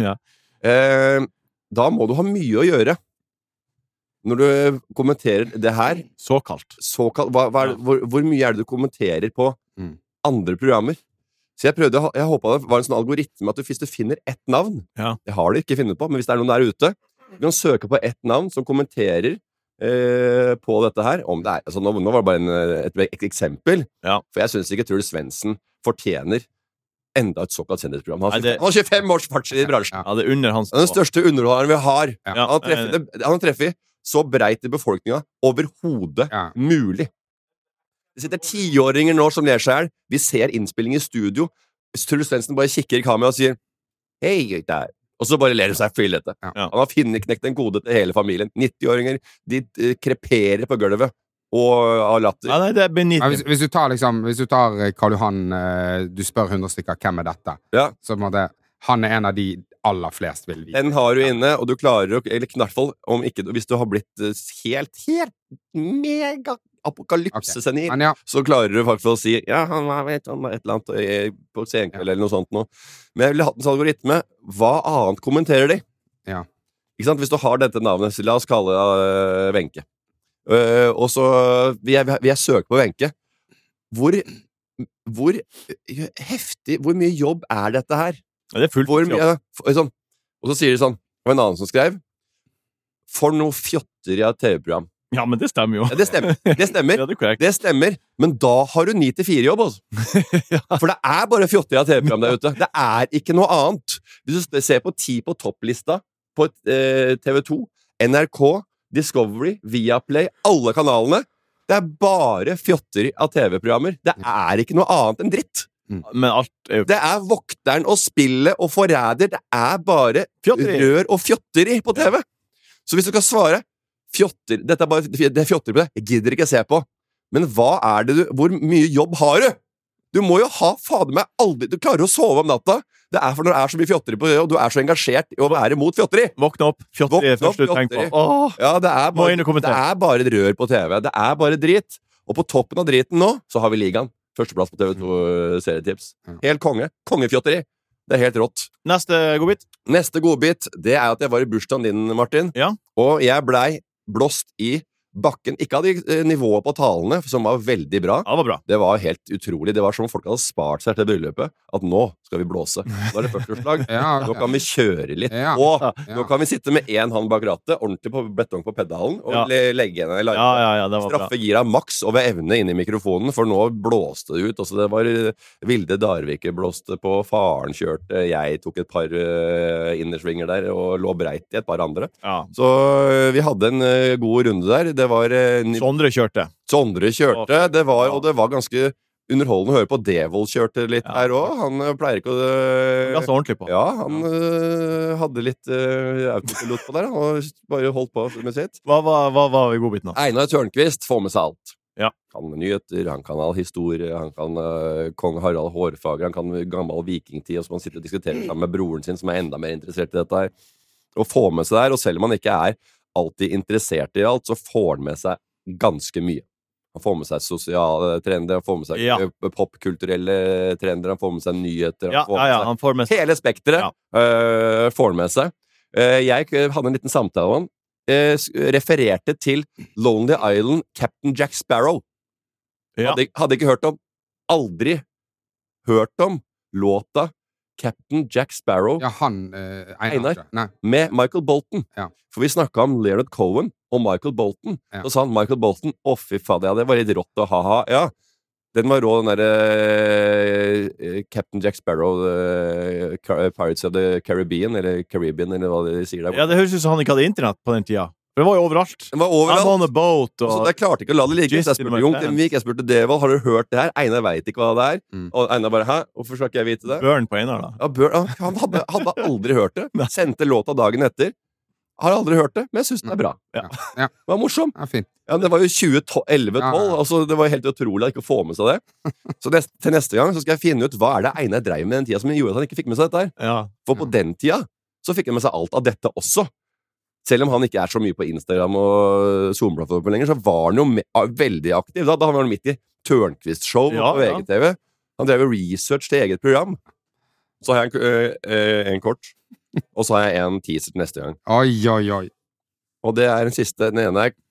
Eh, da må du ha mye å gjøre. Når du kommenterer det her, Såkalt. såkalt, hva, hva er, Ja. hvor, hvor mye er det du kommenterer på Mm. andre programmer? Så jeg prøvde, jeg håpet det var en sånn algoritme at du, hvis du finner ett navn, Ja. det har du ikke funnet på, men hvis det er noen der ute, du kan søke på ett navn som kommenterer eh, på dette her, om det er, altså nå, nå var det bare en, et, et eksempel, Ja. for jeg synes ikke Truls Svendsen fortjener enda et såkalt kjendisprogram. Han har Nei, det- tjuefem han har tjufem års fartstid i bransjen. Ja, det er under hans Han er den største underholderen vi har. Ja. Ja, Han har treffet, det- han har treffet så breit i befolkninga overhodet Ja. mulig. Det sitter tiåringer nå som ler seg her. Vi ser innspilling i studio. Truls Svendsen bare kikker i kamera og sier hei, der. Og så bare ler de seg fillete. Ja. Ja. Han har finneknekt en kode til hele familien. nitti-åringer, de eh, kreperer på gulvet og har latter. Ja, nei, det er Men hvis, beniten. hvis du tar liksom Hvis du tar eh, Karl Johan, eh, du spør hundre stykker hvem er dette, Ja. så på en måte han er en av de aller flest vil vite. Den har du inne, og du klarer å Eller i hvert fall, om ikke, hvis du har blitt eh, helt, helt mega apokalypsesenil, Men ja, så klarer du faktisk å si ja, han var vet, han var et eller annet eh, på senkveld eller noe sånt nå. Men jeg ville hatt en sånn algoritme. Hva annet kommenterer de? Ja. Ikke sant? Hvis du har dette navnet, så la oss kalle det uh, Wenche. Eh, og så vil jeg, vil jeg søke på Wenche. Hvor, hvor heftig, hvor mye jobb er dette her? Ja, det er fullt Hvor jobb. mye, for, sånn, og så sier de sånn, det var en annen som skrev, for noe fjotter i et T V-program. Ja, men det stemmer jo. Ja, det stemmer, det stemmer. Ja, det er korrekt. Det stemmer, men da har du ni til fire jobb, altså. For det er bare fjotter av T V-program der ute. Det er ikke noe annet. Hvis du ser på ti på topplista på eh, T V to, N R K, Discovery, Viaplay, alle kanalene, det er bare fjotter av T V-programmer. Det er ikke noe annet enn dritt. Men alt er jo Det er vokteren og spillet og forræder. Det er bare Fjotteri. rør og fjotteri på T V. Så hvis du skal svare fjotter, dette er bare det er fjotteri på det, jeg gidder ikke se på. Men hva er det du Hvor mye jobb har du? Du må jo ha fader meg aldri Du klarer å sove om natta. Det er for når det er så mye fjotteri på det, og du er så engasjert i å være imot fjotteri. Våkne opp, fjotteri er Våkne opp, først du tenker fjotteri. på. Åh, Ja, det er, Må inn bare, og kommentere. det er bare rør på T V. Det er bare drit. Og på toppen av driten nå, så har vi ligaen. Førsteplass på T V to serietips. Helt konge. Kongefjotteri. Det er helt rått. Neste godbit. Neste godbit, det er at jeg var i bursdagen din, Martin. Ja. Og jeg blei blåst i bakken. Ikke av de eh, nivået på talene, som var veldig bra. Ja, det var bra. Det var helt utrolig. Det var som om folk hadde spart seg til bryllupet. At nå skal vi blåse. Nå er det førsteårslag. Ja, Nå kan vi kjøre litt. Ja. Og Ja. nå kan vi sitte med én hånd bak rattet, ordentlig på betong på pedalen, og Ja. le legge henne i Ja, ja, ja, det var bra. Straffe gira maks over evne inn i mikrofonen, for nå blåste det ut. Altså, det var eh, Vilde Darvike blåste på, faren kjørte, jeg tok et par uh, innersvinger der, og lå breit i et par andre. Ja. Så eh, vi hadde en eh, god runde der. Det var eh, ni- Sondre kjørte. Sondre kjørte, det var, og det var ganske underholdende å høre på. Devold kjørte litt Ja. her òg. Han eh, pleier ikke å eh, Ganske ordentlig på. Ja, han eh, hadde litt uh, autopilot på der, han, og bare holdt på med sitt. Hva var, hva var i godbiten nå? Einar Tørnquist får med seg alt. Ja. Han kan nyheter, han kan all historie, han kan uh, kong Harald Hårfager, han kan gammel vikingtid, og så må han sitte og diskutere sammen med broren sin, som er enda mer interessert i dette her. Og få med seg der, og selv om han ikke er alltid interessert i alt, så får han med seg ganske mye. Han får med seg sosiale trender, han får med seg Ja. eh, popkulturelle trender, han får med seg nyheter, han Ja, får ja, med ja, seg han får med seg hele spektret. Ja. eh, får han med seg. Eh, jeg eh, hadde en liten samtale om han. Eh, s- refererte til Lonely Island, Captain Jack Sparrow. Ja. Hadde, hadde ikke hørt om. Aldri hørt om låta Captain Jack Sparrow Ja, han eh, Einar. Einar. ikke? Nei. med Michael Bolton. Ja. For vi snakka om Leonard Cohen og Michael Bolton. Ja. Så sa han Michael Bolton å, fy fader, ja, det var litt rått og ha-ha. Ja, den var rå, den derre eh, Captain Jack Sparrow, eh, Car- Pirates of the Caribbean, eller Caribbean, eller hva de sier der. Ja, det høres ut som han ikke hadde internett på den tida. For det var jo overalt. Den var I'm overalt. on a boat, Så og jeg klarte ikke å la det ligge. Just Så jeg in spurte my Jon pants. Temvik, jeg spurte Devold, har du hørt det her? Einar veit ikke hva det er. Mm. Og Einar bare, hæ? Hvorfor skal ikke jeg vite det? børn på Einar, da. Ja, Bør, ja, han hadde, hadde aldri hørt det. Sendte låta dagen etter. Har aldri hørt det, men jeg syns den er bra. Ja. Ja. Det var morsom. Ja, fint. Ja, Det var jo tjue elleve tolv. Ja, ja. Altså, det var helt utrolig å ikke få med seg det. Så neste, til neste gang så skal jeg finne ut hva er det Einar dreiv med den tida som gjorde at han ikke fikk med seg dette her. Ja. For på den tida så fikk han med seg alt av dette også. Selv om han ikke er så mye på Instagram og Zoom-plattformer lenger, så var han jo me ah, veldig aktiv. Da, da var han midt i Tørnquist-show Ja, på ja. V G T V. Han drev jo research til eget program. Så har jeg en, øh, øh, en kort, og så har jeg en teaser til neste gang. Oi, oi, oi. Og det er den siste. Den ene er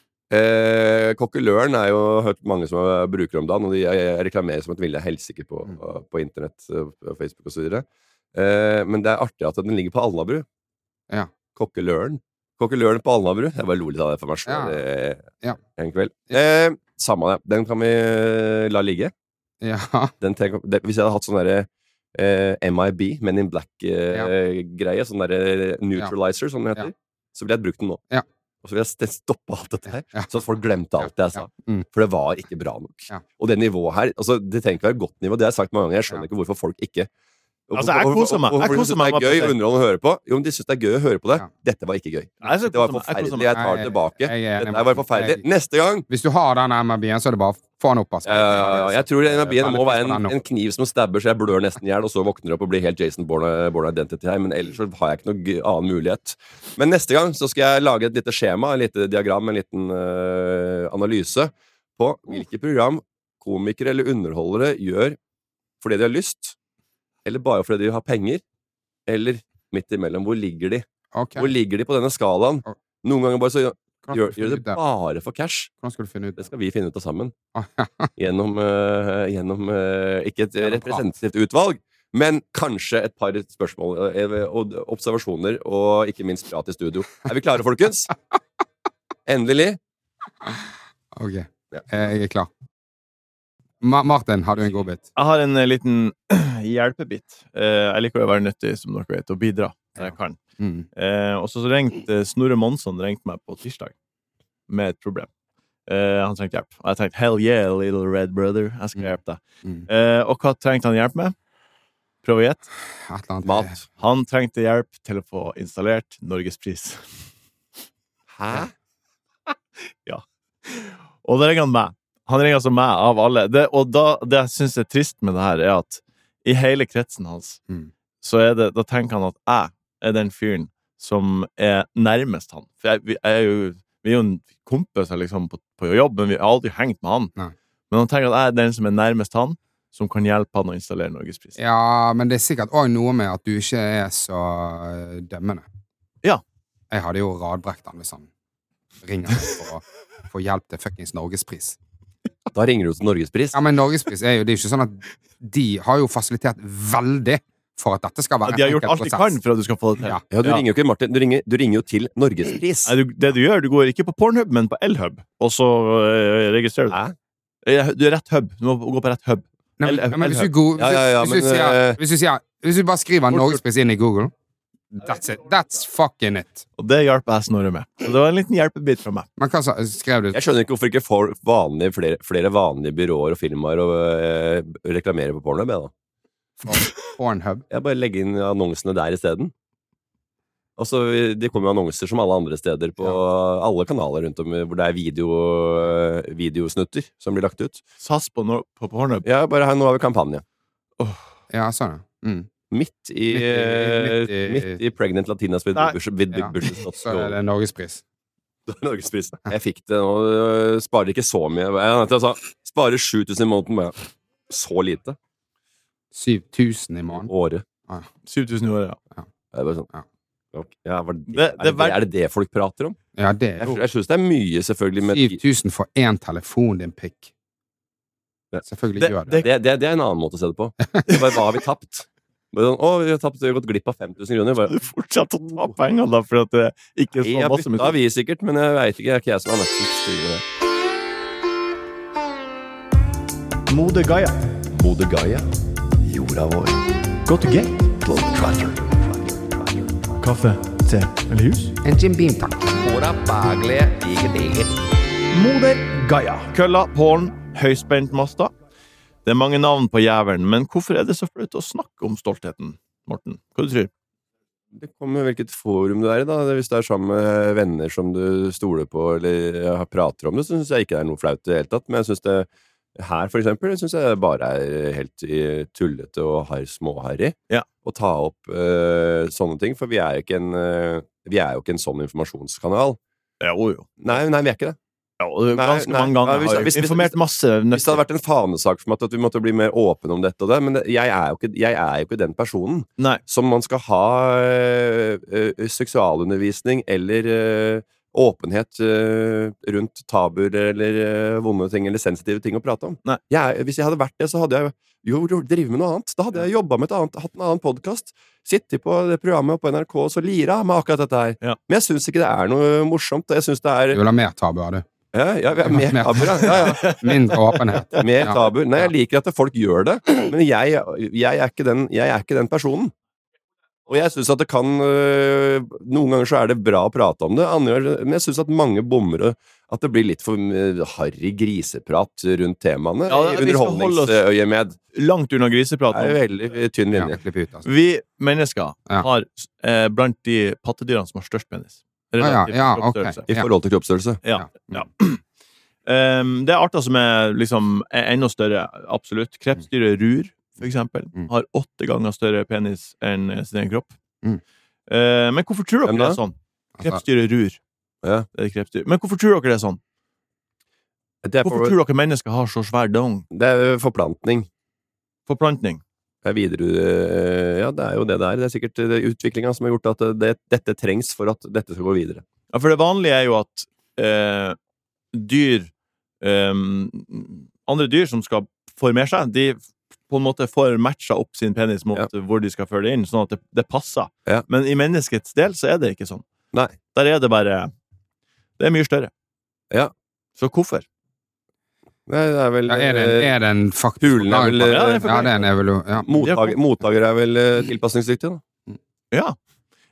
eh, Kokkeløren er jo hørt mange som bruker om dagen, og de jeg reklamerer som et ville helsike på, på internett, på Facebook og så videre. Eh, men det er artig at den ligger på Alnabru. Ja. Kokkeløren. Kokkeløren på Alnabru. Jeg bare lo litt av det for meg Ja. selv eh, Ja. en kveld. Eh, samme det. Den kan vi eh, la ligge. Ja. Den tenk, det, hvis jeg hadde hatt sånn derre eh, M I B, Men in Black-greie, sånn derre neutralizer, som det heter, Ja. så ville jeg brukt den nå. Ja. Og så ville jeg st- stoppe alt dette her, Ja. så at folk glemte alt det jeg sa. Ja. Mm. For det var ikke bra nok. Ja. Og det nivået her, altså, det trenger ikke være et godt nivå, det har jeg sagt mange ganger. Jeg skjønner Ja. ikke hvorfor folk ikke Altså, jeg koser meg. Jeg Hvorfor de koser synes meg det med er gøy at og det- underholdende å høre på. Jo, men de syns det er gøy å høre på det. Ja. Dette var ikke gøy. Jeg Dette var koser meg. Jeg koser forferdelig. meg. Jeg tar det Jeg- tilbake. jeg er enig Dette med var deg. forferdelig. Jeg- Neste gang Hvis du har den M I B-en, så er det bare å få den opp. Altså. Ja, ja, ja, ja. Jeg tror N I B-en må Veldig være pris på en, den nå. en kniv som stabber så jeg blør nesten i hjel, og så våkner jeg opp og blir helt Jason Bourne, Bourne Identity her. Men ellers så har jeg ikke noe g- annen mulighet. Men neste gang så skal jeg lage et lite skjema, et lite diagram, en liten øh, analyse på hvilke program komikere eller underholdere gjør fordi de har lyst, eller bare fordi de har penger, eller midt imellom. Hvor ligger de? Ok. Hvor ligger de på denne skalaen? Noen ganger bare så gjør, Hvordan gjør, skal gjør du det finne ut det? bare for cash. Hvordan skal du finne ut Det det? skal vi finne ut av sammen. Ah, Gjennom, øh, gjennom øh, ikke et Gjennom representativt utvalg, men kanskje et par spørsmål øh, og observasjoner, og ikke minst prat i studio. Er vi klare, folkens? Endelig. Ok, Ja. jeg er klar. Ma Martin, har du en god bit? Jeg har en eh, liten hjelpebit. Eh, jeg liker å være nyttig, som dere vet, og bidra når jeg kan. Mm. Eh, og så ringte Snorre Monsson ringte meg på tirsdag med et problem. Eh, han trengte hjelp. Og jeg tenkte, hell yeah, little red brother. Jeg skal Mm. hjelpe deg. Mm. Eh, og hva trengte han hjelp med? Prøv å gjette. Et eller annet. Mat. Han trengte hjelp til å få installert Norgespris. Hæ? Og det ringer han meg. Han ringer altså meg av alle. Det, og da, det jeg synes er trist med det her, er at i hele kretsen hans, Mm. så er det, da tenker han at jeg er den fyren som er nærmest han. For jeg, vi, jeg er jo, vi er jo en kompiser liksom på, på jobb, men vi har aldri hengt med han. Nei. Men han tenker at jeg er den som er nærmest han, som kan hjelpe han å installere Norgespris. Ja, men det er sikkert også noe med at du ikke er så eh, dømmende. Ja. Jeg hadde jo radbrekt han hvis han ringer for å få hjelp til fuckings Norgespris. Da ringer du til Norgespris. Ja, men Norgespris er jo, det er jo ikke sånn at de har jo fasilitert veldig for at dette skal være De har en gjort enkel alt de prosess. kan for at du skal få det til. Ja. Ja, du Ja. ringer jo ikke Martin, du ringer, du ringer jo til Norgespris. Nei, du, det du gjør, du går ikke på Pornhub, men på L-hub, og så øh, registrerer du. Hæ? Eh, Du er rett hub. Du må gå på rett hub. Nei, men, Eller- men hvis du, go- Ja, ja, ja, hvis, du men, sier, eh, hvis, du sier, hvis du bare skriver Fort Norgespris inn i Google, that's it. That's fucking it. Og det hjelper jeg Snorre med. Så det var en liten hjelpebit fra meg. Men hva sa, skrev du? Jeg skjønner ikke hvorfor ikke får vanlige, flere, flere vanlige byråer og firmaer og eh, reklamerer på Pornhub, jeg da. Pornhub? Jeg bare legger inn annonsene der i stedet. Og så, det kommer jo annonser som alle andre steder på alle kanaler rundt om hvor det er video, videosnutter som blir lagt ut. Sass på, no på Pornhub. Ja, bare her, nå har vi kampanje. Ja, sånn, ja. Mm. Midt i, Midt i- midt i- midt i Pregnant Latinas with, Nei. Bush, with Big Ja. Bushes. Så er det Norgespris. Norgesprisen. Jeg fikk det nå. øh, Sparer ikke så mye. Jeg altså, sparer sju tusen i måneden. Bare. Så lite. syv tusen i måneden. Året. syv tusen i året, ja. Det er bare sånn. Ja. Ok, Ja, var det, Det- er, det det, er verdt- er det det folk prater om? Ja, det er Jeg, jo jeg syns det er mye, selvfølgelig. Med, syv tusen for én telefon, din pikk. Ja. Selvfølgelig Det- gjør det. det- det, det, det er en annen måte å se det på. Det er bare, hva har vi tapt? Bare sånn, å, vi har tapt, vi har gått glipp av fem tusen kroner. Bare, Du fortsetter å ta penger da, for at det ikke er jeg så har masse bytta vi sikkert, men jeg veit ikke. Det er ikke jeg som har nesten skriver det. Mode Gaia. Mode Gaia. Jorda vår. Go to gate. Globetrotter. Kaffe, te eller hus? En Jim Beam, takk. Håra bagelige, diger, diger. Mode Gaia. Kølla, porn, høyspentmaster. Det er mange navn på jævelen, men hvorfor er det så flaut å snakke om stoltheten, Morten? Hva du tror? Det kommer hvilket forum du er i, da. Hvis du er sammen med venner som du stoler på, eller har prater om det, så syns jeg ikke det er noe flaut i det hele tatt. Men jeg synes det her, for eksempel, syns jeg bare er helt i tullete og har småharry Ja. å ta opp eh, sånne ting. For vi er jo ikke en, eh, vi er jo ikke en sånn informasjonskanal. Jo, jo. Nei, nei, vi er ikke det. Ja, og det er Nei, ganske nei. mange ganger Ja, hvis- har jeg hvis- hvis- informert masse Hvis det nøtter. hadde vært en fanesak for meg at vi måtte bli mer åpne om dette og det, men det, jeg, er jo ikke, jeg er jo ikke den personen Nei. som man skal ha øh, øh, seksualundervisning eller øh, åpenhet øh, rundt tabuer eller øh, vonde ting eller sensitive ting å prate om. Nei. Jeg, hvis jeg hadde vært det, så hadde jeg jo drevet med noe annet. Da hadde jeg jobba med et annet, hatt en annen podkast. Sittet på det programmet på N R K og så lira med akkurat dette her. Ja. Men jeg syns ikke det er noe morsomt. Jeg synes det er Du vil ha mer tabuer, du. Ja, ja, vi er mer Mer. tabuer, ja. ja, ja. Mindre åpenhet. Mer Ja. tabu. Nei, jeg liker at folk gjør det, men jeg, jeg, er, ikke den, jeg er ikke den personen. Og jeg synes at det kan øh, Noen ganger så er det bra å prate om det, andre, ganger- men jeg synes at mange bommer og at det blir litt for øh, harry griseprat rundt temaene. Ja, I vi skal holde oss- underholdningsøyemed. Langt unna griseprat. Det er jo veldig tynn Ja, linje. klipp ut, altså. Vi mennesker Ja. har eh, blant de pattedyrene som har størst penis. Ah, ja, Relativt ja, ok. kroppsstørrelse. I forhold til kroppsstørrelse. Ja, ja. Um, det er arter som er liksom er enda større, absolutt. Krepsdyret rur, for eksempel, Mm. har åtte ganger større penis enn sin egen kropp. Mm. Uh, men hvorfor tror dere Hvem det da? er sånn? Altså, Krepsdyret rur. Ja. Det er krepsdyr. Men hvorfor tror dere det er sånn? Det er, Hvorfor for, tror dere mennesker har så svær dong? det er forplantning. Forplantning. Det er videre, øh, ja, det er jo det det er. Det er sikkert utviklinga som har gjort at det, dette trengs for at dette skal gå videre. Ja, for det vanlige er jo at eh, dyr ehm, andre dyr som skal formere seg, de på en måte får matcha opp sin penis mot Ja. hvor de skal føre det inn, sånn at det, det passer. Ja. Men i menneskets del så er det ikke sånn. Nei. Der er det bare Det er mye større. Ja. Så hvorfor? Nei, det er vel ja, er, det, er det en faktisk Hulen er vel, forklaring på det? ja, det er Ja, det er en evolu... Ja. Mottaker, mottaker er vel eh, tilpasningsdyktig, da. Ja.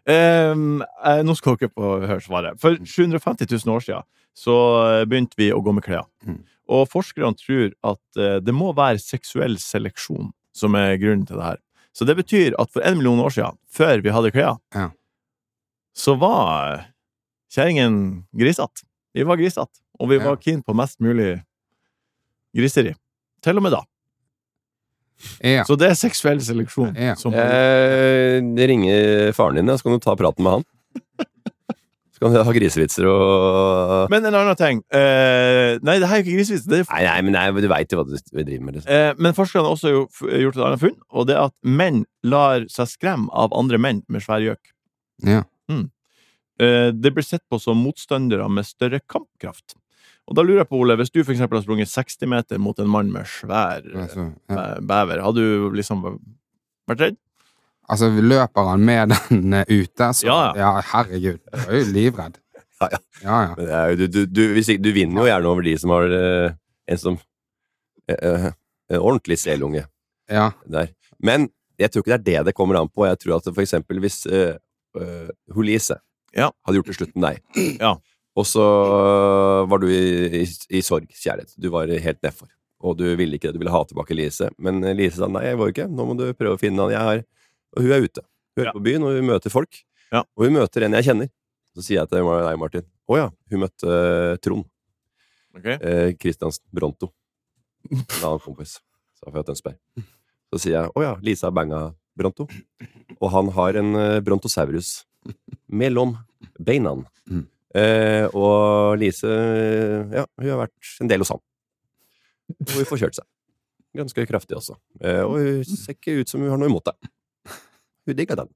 Um, eh, nå skal dere på høre svaret. For sju hundre og femti tusen år siden så begynte vi å gå med klær. Mm. Og forskerne tror at uh, det må være seksuell seleksjon som er grunnen til det her. Så det betyr at for en million år siden, før vi hadde klær, Ja. så var kjæringen grisatt. Vi var grisatt, og vi Ja. var keen på mest mulig griseri. Til og med da. Ja. Så det er seksuell seleksjon. Ja. Som, Eh, ringer faren din, ja, så kan du ta praten med han. Så kan du ha grisevitser og Men en annen ting. Eh, nei, det her er ikke grisvis. Det er Nei, nei, men nei, du vet jo hva du vi driver med. Liksom. Eh, men forskerne har også jo f- gjort et annet funn, og det er at menn lar seg skremme av andre menn med svær gjøk. Ja. Eh, det blir sett på som motstandere med større kampkraft. Og da lurer jeg på, Ole, hvis du for eksempel har sprunget seksti meter mot en mann med svær Altså, ja. eh, bever, hadde du liksom vært redd? altså, løper han med den eh, ute, så Ja, ja, herregud, jeg er jo livredd. Ja, ja. Ja, ja. Men det er jo, du, du, du, hvis ikke- du vinner jo gjerne over de som har eh, en som eh, eh, en ordentlig selunge Ja. der. Men jeg tror ikke det er det det kommer an på. Jeg tror at for eksempel hvis uh, uh, Hulise Ja. hadde gjort det slutt med deg, Ja. og så uh, var du i, i, i sorg, kjærlighet. Du var helt nedfor. Og du ville ikke det. Du ville ha tilbake Lise. Men Lise sa nei, jeg var ikke. Nå må du prøve å finne han. Jeg er, og hun er ute. Hun er Ja. på byen, og hun møter folk. Ja. Og hun møter en jeg kjenner. Så sier jeg til deg, Martin, å ja, hun møtte uh, Trond. Ok. Eh, Kristiansen Bronto. En annen kompis. Så fra Tønsberg. Så sier jeg, å ja, Lisa banga Bronto. Og han har en eh, Brontosaurus mellom beina. Mm. Eh, og Lise, ja, hun har vært en del hos han. Og hun får kjørt seg. Ganske kraftig også. Eh, og hun ser ikke ut som hun har noe imot det. Hun digger den.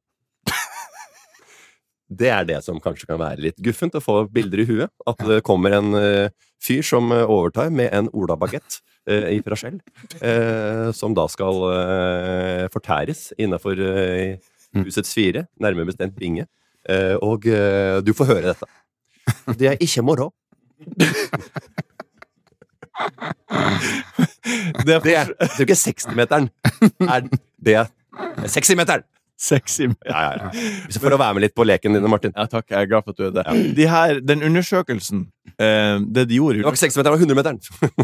Det er det som kanskje kan være litt guffent å få bilder i huet. At det kommer en uh, fyr som uh, overtar med en Ola-bagett uh, i Frachel, uh, som da skal uh, fortæres innenfor uh, husets fire, nærmere bestemt Binge. Uh, og uh, du får høre dette. Det er ikke moro. Det er, Det er, det er ikke sekstimeteren. Er det er sekstimeteren! sexy. Ja, ja, ja. Så for å være med litt på leken din, Martin. Ja, takk. Jeg er glad for at du er det. De her, den undersøkelsen, eh, det de gjorde i Det var ikke sekstimeteren, det var hundremeteren.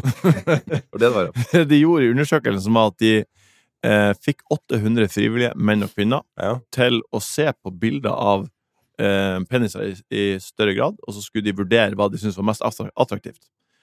Og det var det. det de gjorde i undersøkelsen, som var at de eh, fikk åtte hundre frivillige menn og kvinner Ja. til å se på bilder av eh, peniser i, i større grad, og så skulle de vurdere hva de syntes var mest attra- attraktivt.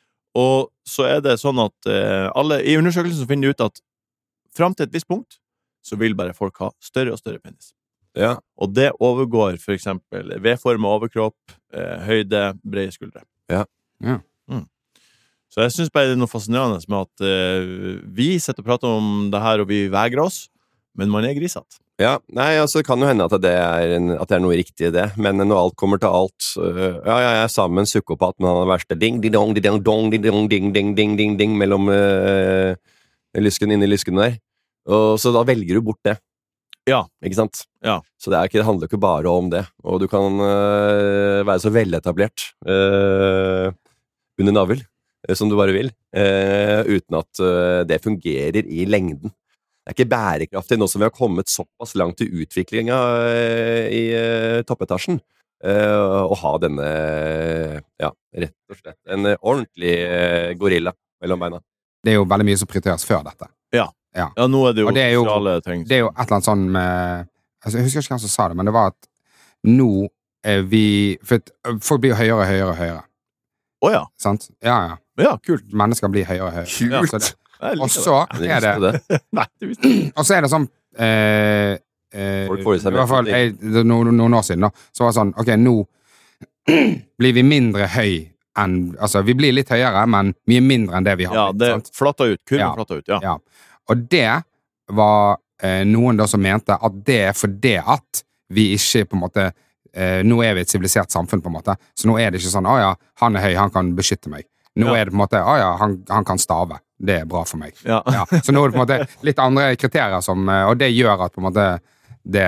Og så er det sånn at eh, alle, i undersøkelsen så finner de ut at frem til et visst punkt så vil bare folk ha større og større penis. Ja. Og det overgår for eksempel V-form av overkropp, eh, høyde, brede skuldre. Ja. Ja. Mm. Så jeg synes bare det er noe fascinerende med at eh, vi sitter og prater om det her, og vi vegrer oss, men man er grisatt. Ja, nei, altså det kan jo hende at det er, en, at det er noe riktig i det, men når alt kommer til alt, øh, ja, ja, jeg er sammen med en psykopat, men han er den verste ding, ding, dong, ding, dong, ding, dong, ding, ding, ding, ding, ding, mellom øh, lysken inni lysken der. Og så da velger du bort det. Ja. Ikke sant? Ja. Så det, er ikke, det handler ikke bare om det. Og du kan øh, være så veletablert øh, under navel, øh, som du bare vil, øh, uten at øh, det fungerer i lengden. Det er ikke bærekraftig nå som vi har kommet såpass langt i utviklinga øh, i øh, toppetasjen, øh, å ha denne, ja, rett og slett, en øh, ordentlig øh, gorilla mellom beina. Det er jo veldig mye som prioriteres før dette. Ja. Ja. Ja, nå er det jo Og det er jo- sosiale ting. Det er jo et eller annet sånn med altså, Jeg husker ikke hvem som sa det, men det var at nå er vi For at folk blir høyere og høyere og høyere. Å ja. Sant? Ja, ja. Ja, kult. Mennesker blir høyere og høyere. Kult! Ja, så det- Jeg liker Og så Men jeg er det visste det. Nei, det visste jeg. Og så er det sånn eh, eh, Folk får i seg I hvert fall mer jeg, det, noen, noen år siden da så var det sånn, ok, nå blir vi mindre høy enn, altså vi blir litt høyere, men mye mindre enn det vi har Ja, blitt, det sant? flatta ut. Kurven Ja. flatta ut, ja. Ja. Og det var eh, noen da som mente at det er fordi at vi ikke på en måte eh, nå er vi et sivilisert samfunn på en måte, så nå er det ikke sånn, å ja, han er høy, han kan beskytte meg. Nå Ja. er det på en måte, å ja, han, han kan stave. Det er bra for meg. Ja. Ja, så nå er det på en måte litt andre kriterier som, eh, og det gjør at på en måte det,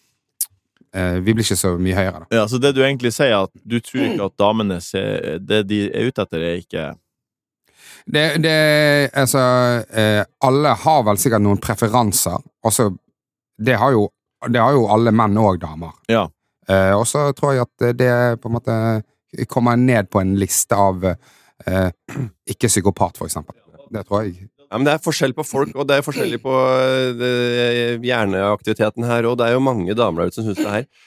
eh, vi blir ikke så mye høyere da. Ja, så det du egentlig sier er at du tror ikke at damene ser, det de er ute etter er ikke Det, det, altså, eh, alle har vel sikkert noen preferanser, og så, det har jo, det har jo alle menn og damer. Ja. Eh, og så tror jeg at det på en måte kommer ned på en liste av eh, ikke psykopat, for eksempel. Det tror jeg. Ja, men det er forskjell på folk, og det er forskjellig på uh, hjerneaktiviteten her, og det er jo mange damer der ute som synes det er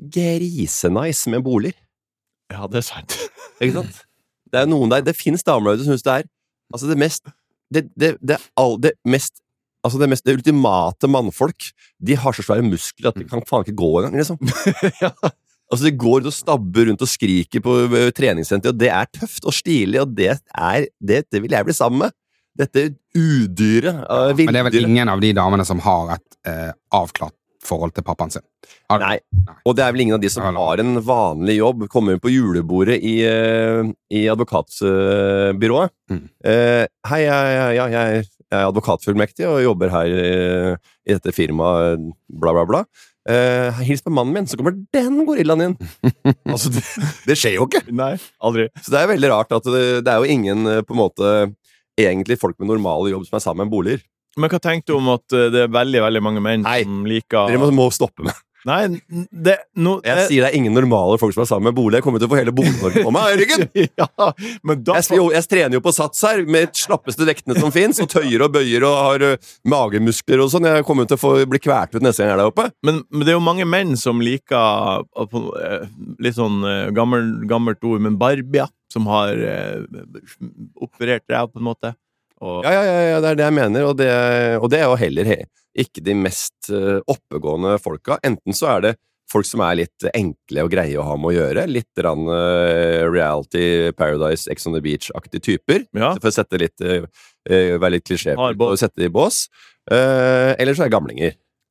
grisenice med boliger. Ja, det er sant. Ikke sant? Det er noen der, det finnes damer der ute som synes det er, altså det mest, det, det, det, all, det mest, altså det mest, det ultimate mannfolk, de har så svære muskler at de kan faen ikke gå en gang, liksom. Ja. Altså, de går ut og stabber rundt og skriker på uh, treningssenter, og det er tøft og stilig, og det er, det, det vil jeg bli sammen med. Dette udyre, uh, villdyre. Men det er vel ingen av de damene som har et eh, avklart forhold til pappaen sin? Har Nei. Nei, og det er vel ingen av de som har en vanlig jobb, kommer inn på julebordet i, uh, i advokatbyrået. Uh, mm. uh, hei, jeg, jeg, jeg, jeg er advokatfullmektig og jobber her uh, i dette firmaet, bla bla bla. Uh, hils på mannen min, så kommer den gorillaen inn. Altså, det, det skjer jo ikke. Nei, aldri. Så det er veldig rart at det, det er jo ingen uh, på en måte egentlig folk med normale jobb som er sammen med boliger. Men hva tenkte du om at det er veldig, veldig mange menn Nei, som liker... dere må, må stoppe med. Nei, det... No, jeg det... sier det er ingen normale folk som er sammen med bolig. Jeg kommer til å få hele Bolig-Norge på meg i ryggen. Ja, men da... jeg, jo, jeg trener jo på sats her, med slappeste vektene som finnes, og tøyer og bøyer og har uh, magemuskler og sånn. Jeg kommer til å få bli kvært ut neste gang jeg er der oppe. Men, men det er jo mange menn som liker uh, litt sånn uh, gammel, gammelt ord, men barbia, som har uh, operert ræv på en måte. Og... Ja, ja, ja, det er det jeg mener, og det, og det er jo heller he, ikke de mest uh, oppegående folka. Enten så er det folk som er litt enkle og greie å ha med å gjøre, litt rann, uh, reality, Paradise, Ex on the Beach-aktige typer, ja. For å sette litt, uh, uh, være litt klisjé og sette det i bås. Uh, eller så er det gamlinger.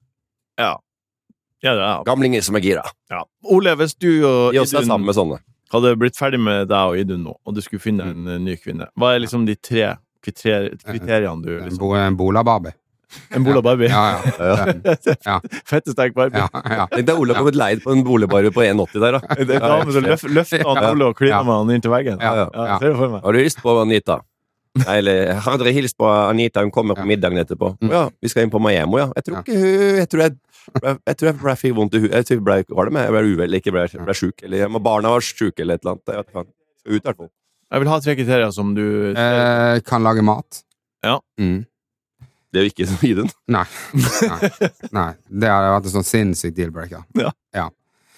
Ja. Ja, det er. Gamlinger som er gira. Ja. Ole, hvis du og de også er sammen med sånne. Hadde blitt ferdig med deg og Idun nå, og du skulle finne en mm. ny kvinne, hva er liksom de tre kriteriene du liksom... En bola-barbie. En bola-barbie? Ja, ja. ja. ja. Fettesterk barbie. Ja, ja. Det er Ole kommet leid på en bolig-barbie på en åtti der, da. Det er dame som løf, løfter han Ole og kliner med han inn til veggen. Ja, ja. Ja, ser det for meg. Har du hilst på Anita? Nei, eller har dere hilst på Anita? Hun kommer på middagen etterpå. Mm. Ja, vi skal inn på Miami, ja. Jeg tror ikke hun... Jeg tror jeg... Jeg tror jeg ble fikk vondt i huet. Jeg tror jeg ble, var det med? Jeg ble uvel, ikke ble, ble syk. Eller barna var syke eller et eller annet. Jeg vet ikke. Ut i hvert fall. Jeg vil ha tre kriterier som du... Eh, kan lage mat. Ja. Mm. Det er jo ikke som Idun. Nei. Nei. Nei. Det hadde vært en sånn sinnssyk deal-breaker. Ja. Ja.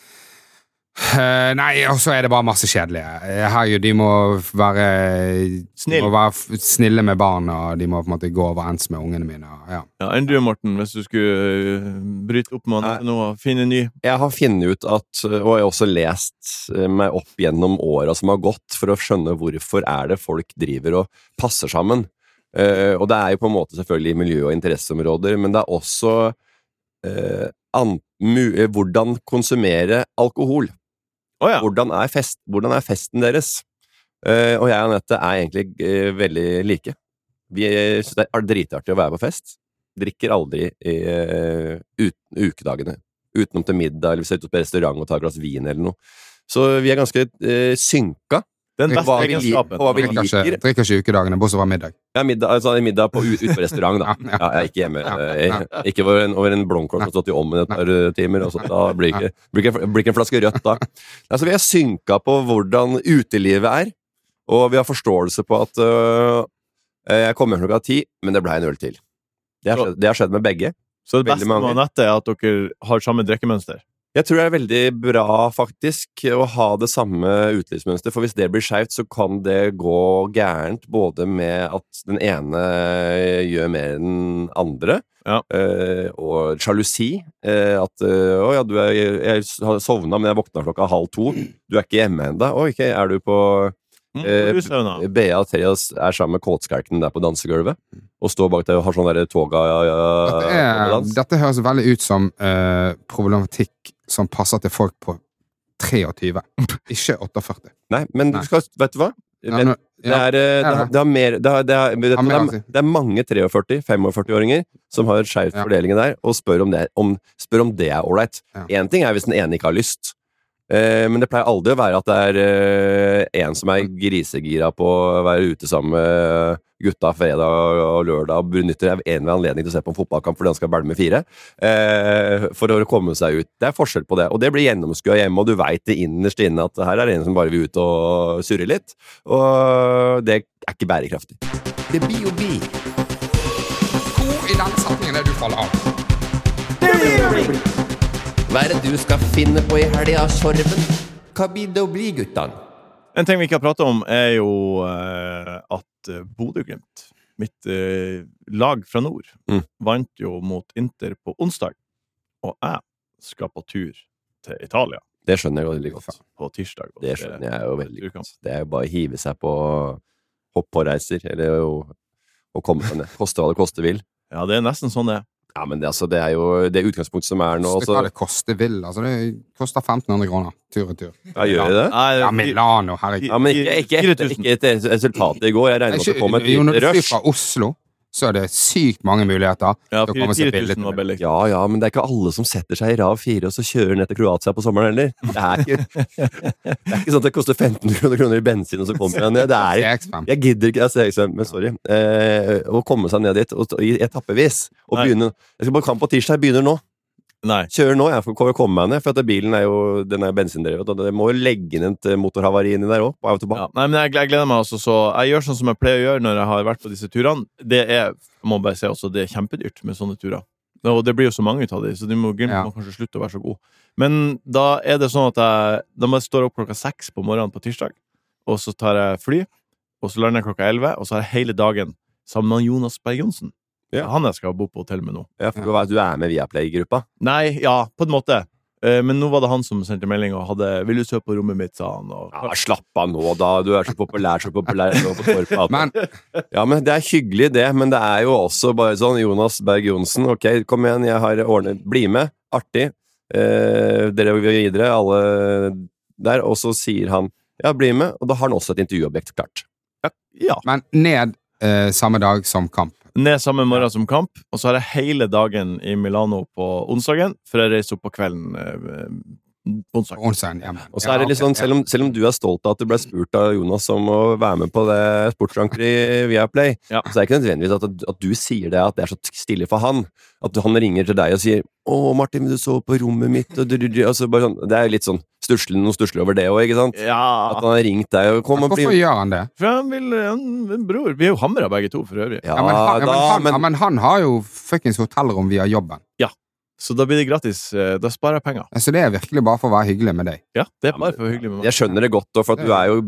Uh, nei, og så er det bare masse kjedelige. Herregud, de må være Snill. De må være f- snille med barna, de må på en måte gå overens med ungene mine. Ja. Ja, enn du, Morten, hvis du skulle uh, bryte opp med noe og finne ny? Jeg har funnet ut at, og jeg har også lest meg opp gjennom åra som har gått, for å skjønne hvorfor er det folk driver og passer sammen. Uh, og det er jo på en måte selvfølgelig miljø- og interesseområder, men det er også uh, an- mu- hvordan konsumere alkohol. Oh, ja. Hvordan er, fest, hvordan er festen deres? Uh, og jeg og Anette er egentlig uh, veldig like. Vi synes det er dritartig å være på fest. Drikker aldri uh, uten ukedagene. Utenom til middag, eller hvis vi er ute på restaurant og tar et glass vin eller noe. Så vi er ganske uh, synka. Den beste hva vi, egenskapen. hva vi Drikker ikke, liker. drikker ikke ukedagene, bortsett fra middag. Ja, middag, altså middag på, ut, ut på restaurant, da. Ja, jeg er ikke hjemme. Jeg, ikke over en, over en blomkål som har stått i ovnen et par timer, og så da blir ikke, blir ikke, blir ikke en flaske rødt da. Altså, vi er synka på hvordan utelivet er, og vi har forståelse på at øh, jeg kommer hjem klokka ti, men det ble en øl til. Det har skjedd, det har skjedd med begge. Så det beste med Anette er at dere har samme drikkemønster? Jeg tror det er veldig bra, faktisk, å ha det samme utelivsmønster, for hvis det blir skjevt, så kan det gå gærent, både med at den ene gjør mer enn den andre, ja. øh, og sjalusi, øh, at øh, å ja, du er, jeg har sovnet, men jeg våkna klokka halv to, du er ikke hjemme enda, å, ok, er du på... Mm, uh, Bea og Theas er sammen med kåtskalken der på dansegulvet og står bak deg og har sånn der toga ja, ja, dette, er, dette høres veldig ut som uh, problematikk som passer til folk på treogtyve, ikke førtiåtte. Nei, men Nei. du skal, vet du hva? Ja, nå, ja, det, er, det, er, det, er mer, det, er, det, er, det, er, det, er, det er mange treogførti, femogførti-åringer som har skjevt ja. fordelingen der og spør om det, om, spør om det er ålreit. Ja. En ting er hvis den ene ikke har lyst. Eh, men det pleier aldri å være at det er eh, en som er grisegira på å være ute sammen med gutta fredag og lørdag og benytter en eller annen anledning til å se på en fotballkamp fordi han skal bælme med fire. Eh, for å komme seg ut. Det er forskjell på det. Og det blir gjennomskua hjemme, og du vet det innerst inne at her er det en som bare vil ut og surre litt. Og det er ikke bærekraftig. Det blir jo bli. Hvor i den setningen er du faller av? Hva er det du skal finne på i helga, Sorven? Hva blir det å bli, guttan? En ting vi ikke har pratet om er jo eh, at eh, Bodø-Glimt, mitt eh, lag fra nord, Mm. vant jo mot Inter på onsdag, og jeg skal på tur til Italia Det skjønner jeg veldig godt. på tirsdag. og Det se skjønner jeg jo veldig turkamp. godt. Det er jo bare å hive seg på hopp på reiser, eller å, å komme seg ned. Koste hva det koste vil. Ja, det er nesten sånn det er. Ja, men det, altså, det er jo det utgangspunktet som er nå. Det Så, hva det koster vil. Altså, det koster femten hundre kroner. Tur og tur. ja, gjør det det? Nei, Ja, Milano, herregud. Ja, men ikke, ikke, fire etter, tusen. ikke etter resultatet i går. Jeg regner med at det kom et Jo, når lite du flyr rush. fra Oslo, så er det sykt mange muligheter Ja, til å komme seg fire billig tusen var til. billig. Ja, ja, men det er ikke alle som setter seg i rav fire og så kjører ned til Kroatia på sommeren heller. Det er ikke, det er ikke sånn at det koster femten hundre kroner i bensin og så kommer jeg ned. Det er, C X fem. jeg gidder ikke, jeg ser ikke, men sorry, eh, å komme seg ned dit og, i etappevis. Og Nei. begynne, jeg skal bare kamp på tirsdag, jeg begynner nå. Nei. Kjører nå, jeg får komme meg ned, for at bilen er jo, den er bensindrevet, og det må jo legge inn et motorhavari inni der også, på autobahn. Ja, nei, men jeg, jeg gleder meg også, så jeg gjør sånn som jeg pleier å gjøre når jeg har vært på disse turene. Det er, jeg må bare si også, det er kjempedyrt med sånne turer. Og det blir jo så mange ut av de, så de må, Glimt Ja. må kanskje slutte å være så god. Men da er det sånn at jeg, da må jeg stå opp klokka seks på morgenen på tirsdag, og så tar jeg fly, og så lander jeg klokka elleve, og så har jeg hele dagen sammen med Jonas Berg Johnsen. Ja. Han jeg skal bo på hotell med nå. Ja, for du vet, du er med Viaplay-gruppa. Nei, ja, på en måte. Eh, Men nå var det han som sendte melding og hadde, vil du se på rommet mitt, sa han. Og, Ja, slapp av nå da, du er så populær, så populær nå på torpet. Men Ja, men det er hyggelig det, men det er jo også bare sånn, Jonas Berg Johnsen, ok, kom igjen, jeg har ordnet, bli med, artig, eh, dere vil videre, alle der, og så sier han, ja, bli med, og da har han også et intervjuobjekt klart. ja, Men ned eh, samme dag som kamp. ned samme morgen som kamp, og så har jeg hele dagen i Milano på onsdagen, for jeg reiser opp på kvelden eh, på onsdag. Onsdagen hjemme. Og så er det litt sånn, selv om, selv om du er stolt av at du ble spurt av Jonas om å være med på det sportsankeret i Viaplay, Ja. så er det ikke nødvendigvis at, at du sier det, at det er så stille for han. At han ringer til deg og sier, å Martin, du så på rommet mitt, og du, du, du. Altså, bare sånn, det er jo litt sånn stusselig, noe stusselig over det også, ikke sant? At Ja, han har ringt deg og kom og Hvorfor bli... gjør han det? for han vil, han, bror, vi er jo hamret begge to for øvrig. Ja, Ja, men, han, ja, men, da, han, men ja, men han har jo fuckings hotellrom via jobben. Så da blir det gratis, eh, da sparer jeg penger. Så det er virkelig bare for å være hyggelig med deg. Ja, det er bare for hyggelig med meg. jeg skjønner det godt, og for at du er jo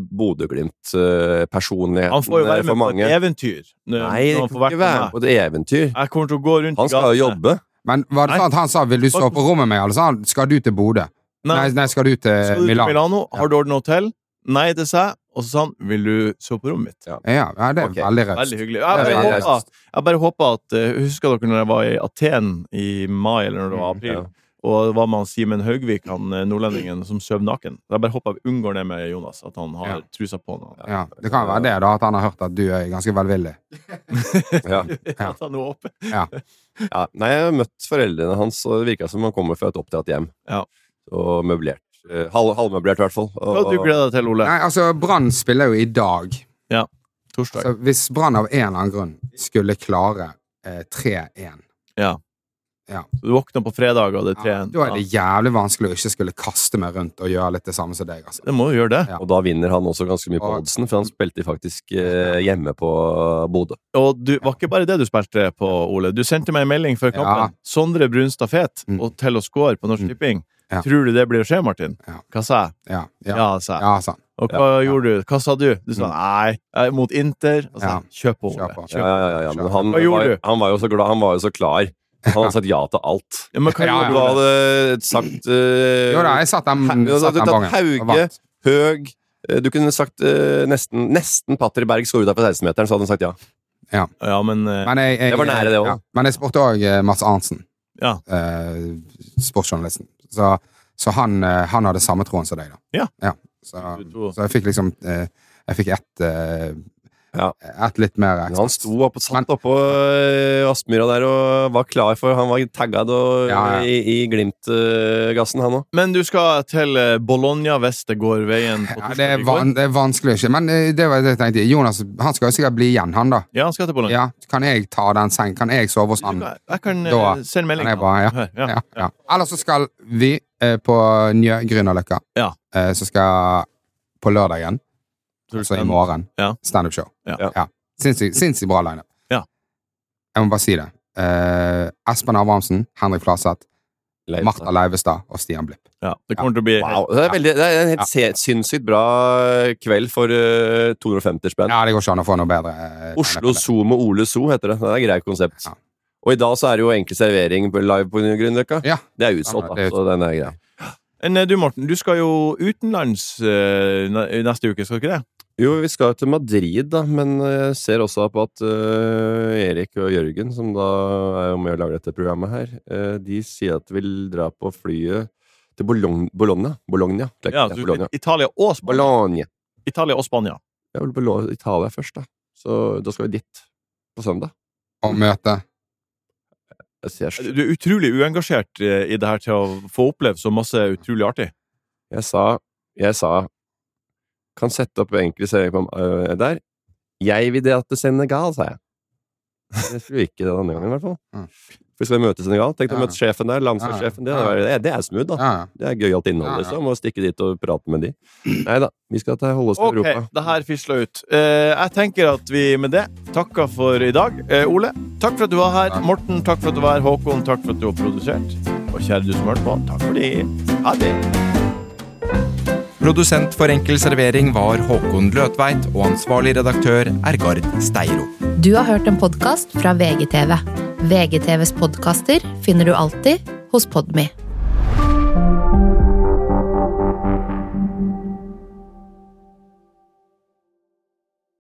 Bodø-Glimt-personligheten Han får jo være for med på mange. et eventyr. Når, Nei, det når han kan får vært ikke være med med på et eventyr. meg. Jeg kommer til å gå rundt Han skal jo jobbe. Men var det Nei. sånn at han sa 'vil du stå på rommet med meg', eller sa han 'skal du til Bodø'? Nei, Nei, nei skal du til skal du til Milano? Milano? Har du ordnet hotell? Nei, det sa jeg. Og så sa han, vil du sove på rommet mitt? Ja. Ja, ja, det er Ok. veldig raust. Veldig hyggelig. Jeg Ja, bare, ja, ja. håper, jeg bare håper at eh, Husker dere når jeg var i Aten i mai, eller når det var Mm, april? ja. Og det var med han Simen Haugvik, han eh, nordlendingen, som søv naken. Jeg bare håper vi unngår det med Jonas, at han har Ja. trusa på nå. Ja, det kan være det, da, at han har hørt at du er ganske velvillig. Ja. At han er åpen. Ja. Ja, nei, jeg har møtt foreldrene hans, og det virka som han kommer fra et opptatt hjem. Ja. Og møblert. Eh, Halv, halvmøblert, i hvert fall. Hva Og, du gleder deg til, Ole? Nei, altså, Brann spiller jo i dag. Torsdag. Så hvis Brann av en eller annen grunn skulle klare eh, tre én, Ja. Ja. Så du våkner på fredag, og det er tre ja, da er det jævlig vanskelig å ikke skulle kaste meg rundt og gjøre litt det samme som deg. Altså. Det må jo gjøre det. Ja. og da vinner han også ganske mye på Og- oddsen, for han spilte faktisk eh, hjemme på Bodø. Og du var ikke bare det du spilte på, Ole. Du sendte meg en melding før Ja. kampen. Sondre Brunstad Fet Mm. og til å score på Norsk Mm. Tipping. Ja. Tror du det blir å skje, Martin? Ja. Hva sa jeg? Ja, ja, Ja, sa jeg. ja, sant. Og hva Ja. gjorde du? Hva sa du? Du sa Mm. nei, jeg er mot Inter. Og så Ja. kjøp på, Ole. Kjør på. Ja, ja, ja, ja, men han, Hva gjorde var, du? han var jo så glad, han var jo så klar. Han hadde sagt ja til alt. Ja, men hva Ja, gjorde Du du? ja. hadde sagt uh, Jo da, jeg satt den, du satt hadde den tatt bongen. og Hauge, vant. Høg eh, Du kunne sagt eh, nesten, nesten Patter Berg skåret ut fra seksten-meteren, så hadde han sagt ja. Ja, men eh, Men jeg, jeg, Det var nære, det også. Ja. Men jeg spurte òg Mats Arntzen, Ja. eh, sportsjournalisten. Så, så han, eh, han hadde samme troen som deg, da. Ja. Så, Du tror- så jeg fikk liksom eh, Jeg fikk ett eh, Ja. Et litt mer Men ekspert. han sto opp, satt oppå uh, Aspmyra der og var klar for Han var taggad og, Ja, ja. i, i Glimt-gassen, han òg. Men du skal til eh, Bologna hvis det går veien på Ja, torsdag det, er i går. van, det er vanskelig ikke, men eh, det var det jeg tenkte. Jonas, han skal jo sikkert bli igjen, han da. Ja, han skal til Bologna. Ja, kan jeg ta den seng? Kan jeg sove hos han? Jeg kan eh, Da sende melding. kan jeg bare, ja. Her, ja. Ja, ja. Ellers så skal vi eh, på Njø Grünerløkka. Ja. Eh, så skal på lørdagen, Så du altså i kan- morgen, Ja. stand-up show. Ja. Ja. Sinnssykt sinnssykt bra line-up. Ja. Jeg må bare si det. Eh, Espen Abrahamsen, Henrik Flaseth, Martha Leivestad og Stian Blipp. Ja, det kommer til å bli Wow, det er, veldig, det er en helt se- sinnssykt bra kveld for uh, to hundre og femti spenn. Ja, det går ikke an å få noe bedre. eh, Oslo line-up enn det. Zoo med Ole Zoo heter det. Det er et greit konsept. Ja. Og i dag så er det jo enkel servering på live på Grünerløkka. Ja. Det er utsolgt, Ja, da, det er så den er grei. Men eh, du, Morten, du skal jo utenlands eh, ne- neste uke, skal du ikke det? Jo, vi skal til Madrid, da, men jeg ser også på at uh, Erik og Jørgen, som da er jo med og lager dette programmet her, uh, de sier at de vil dra på flyet til Bologna. Bologna? Bologna. Det er Ja, ikke du, Bologna. Italia og Spania. Bologna. Italia og Spania. Jeg vil på Italia først, da. Så da skal vi dit på søndag. Og møte. Jeg ser Du er utrolig uengasjert eh, i det her til å få oppleve så masse utrolig artig. Jeg sa, jeg sa kan sette opp enkle serier på, øh, der. Jeg vil det til Senegal, sa jeg. Det skulle vi ikke denne gangen, i hvert fall. Mm. For vi skal møte Senegal. Tenk deg å Ja. møte sjefen der, landslagssjefen. Det, Ja. er- det er smooth, da. Ja, ja. Det er gøyalt innhold, Ja, ja. liksom. Å stikke dit og prate med de. Nei da, vi skal ta, holde oss til Ok, Europa. det her fisla ut. Eh, jeg tenker at vi med det takker for i dag. Eh, Ole, takk for at du var her. Takk. Morten, takk for at du var her. Håkon, takk for at du har produsert. Og kjære du som hørte på, takk for det. Ha det. Produsent for Enkel servering var Håkon Løtveit, og ansvarlig redaktør er Gard Steiro. Du har hørt en podkast fra V G T V. V G T Vs podkaster finner du alltid hos Podme.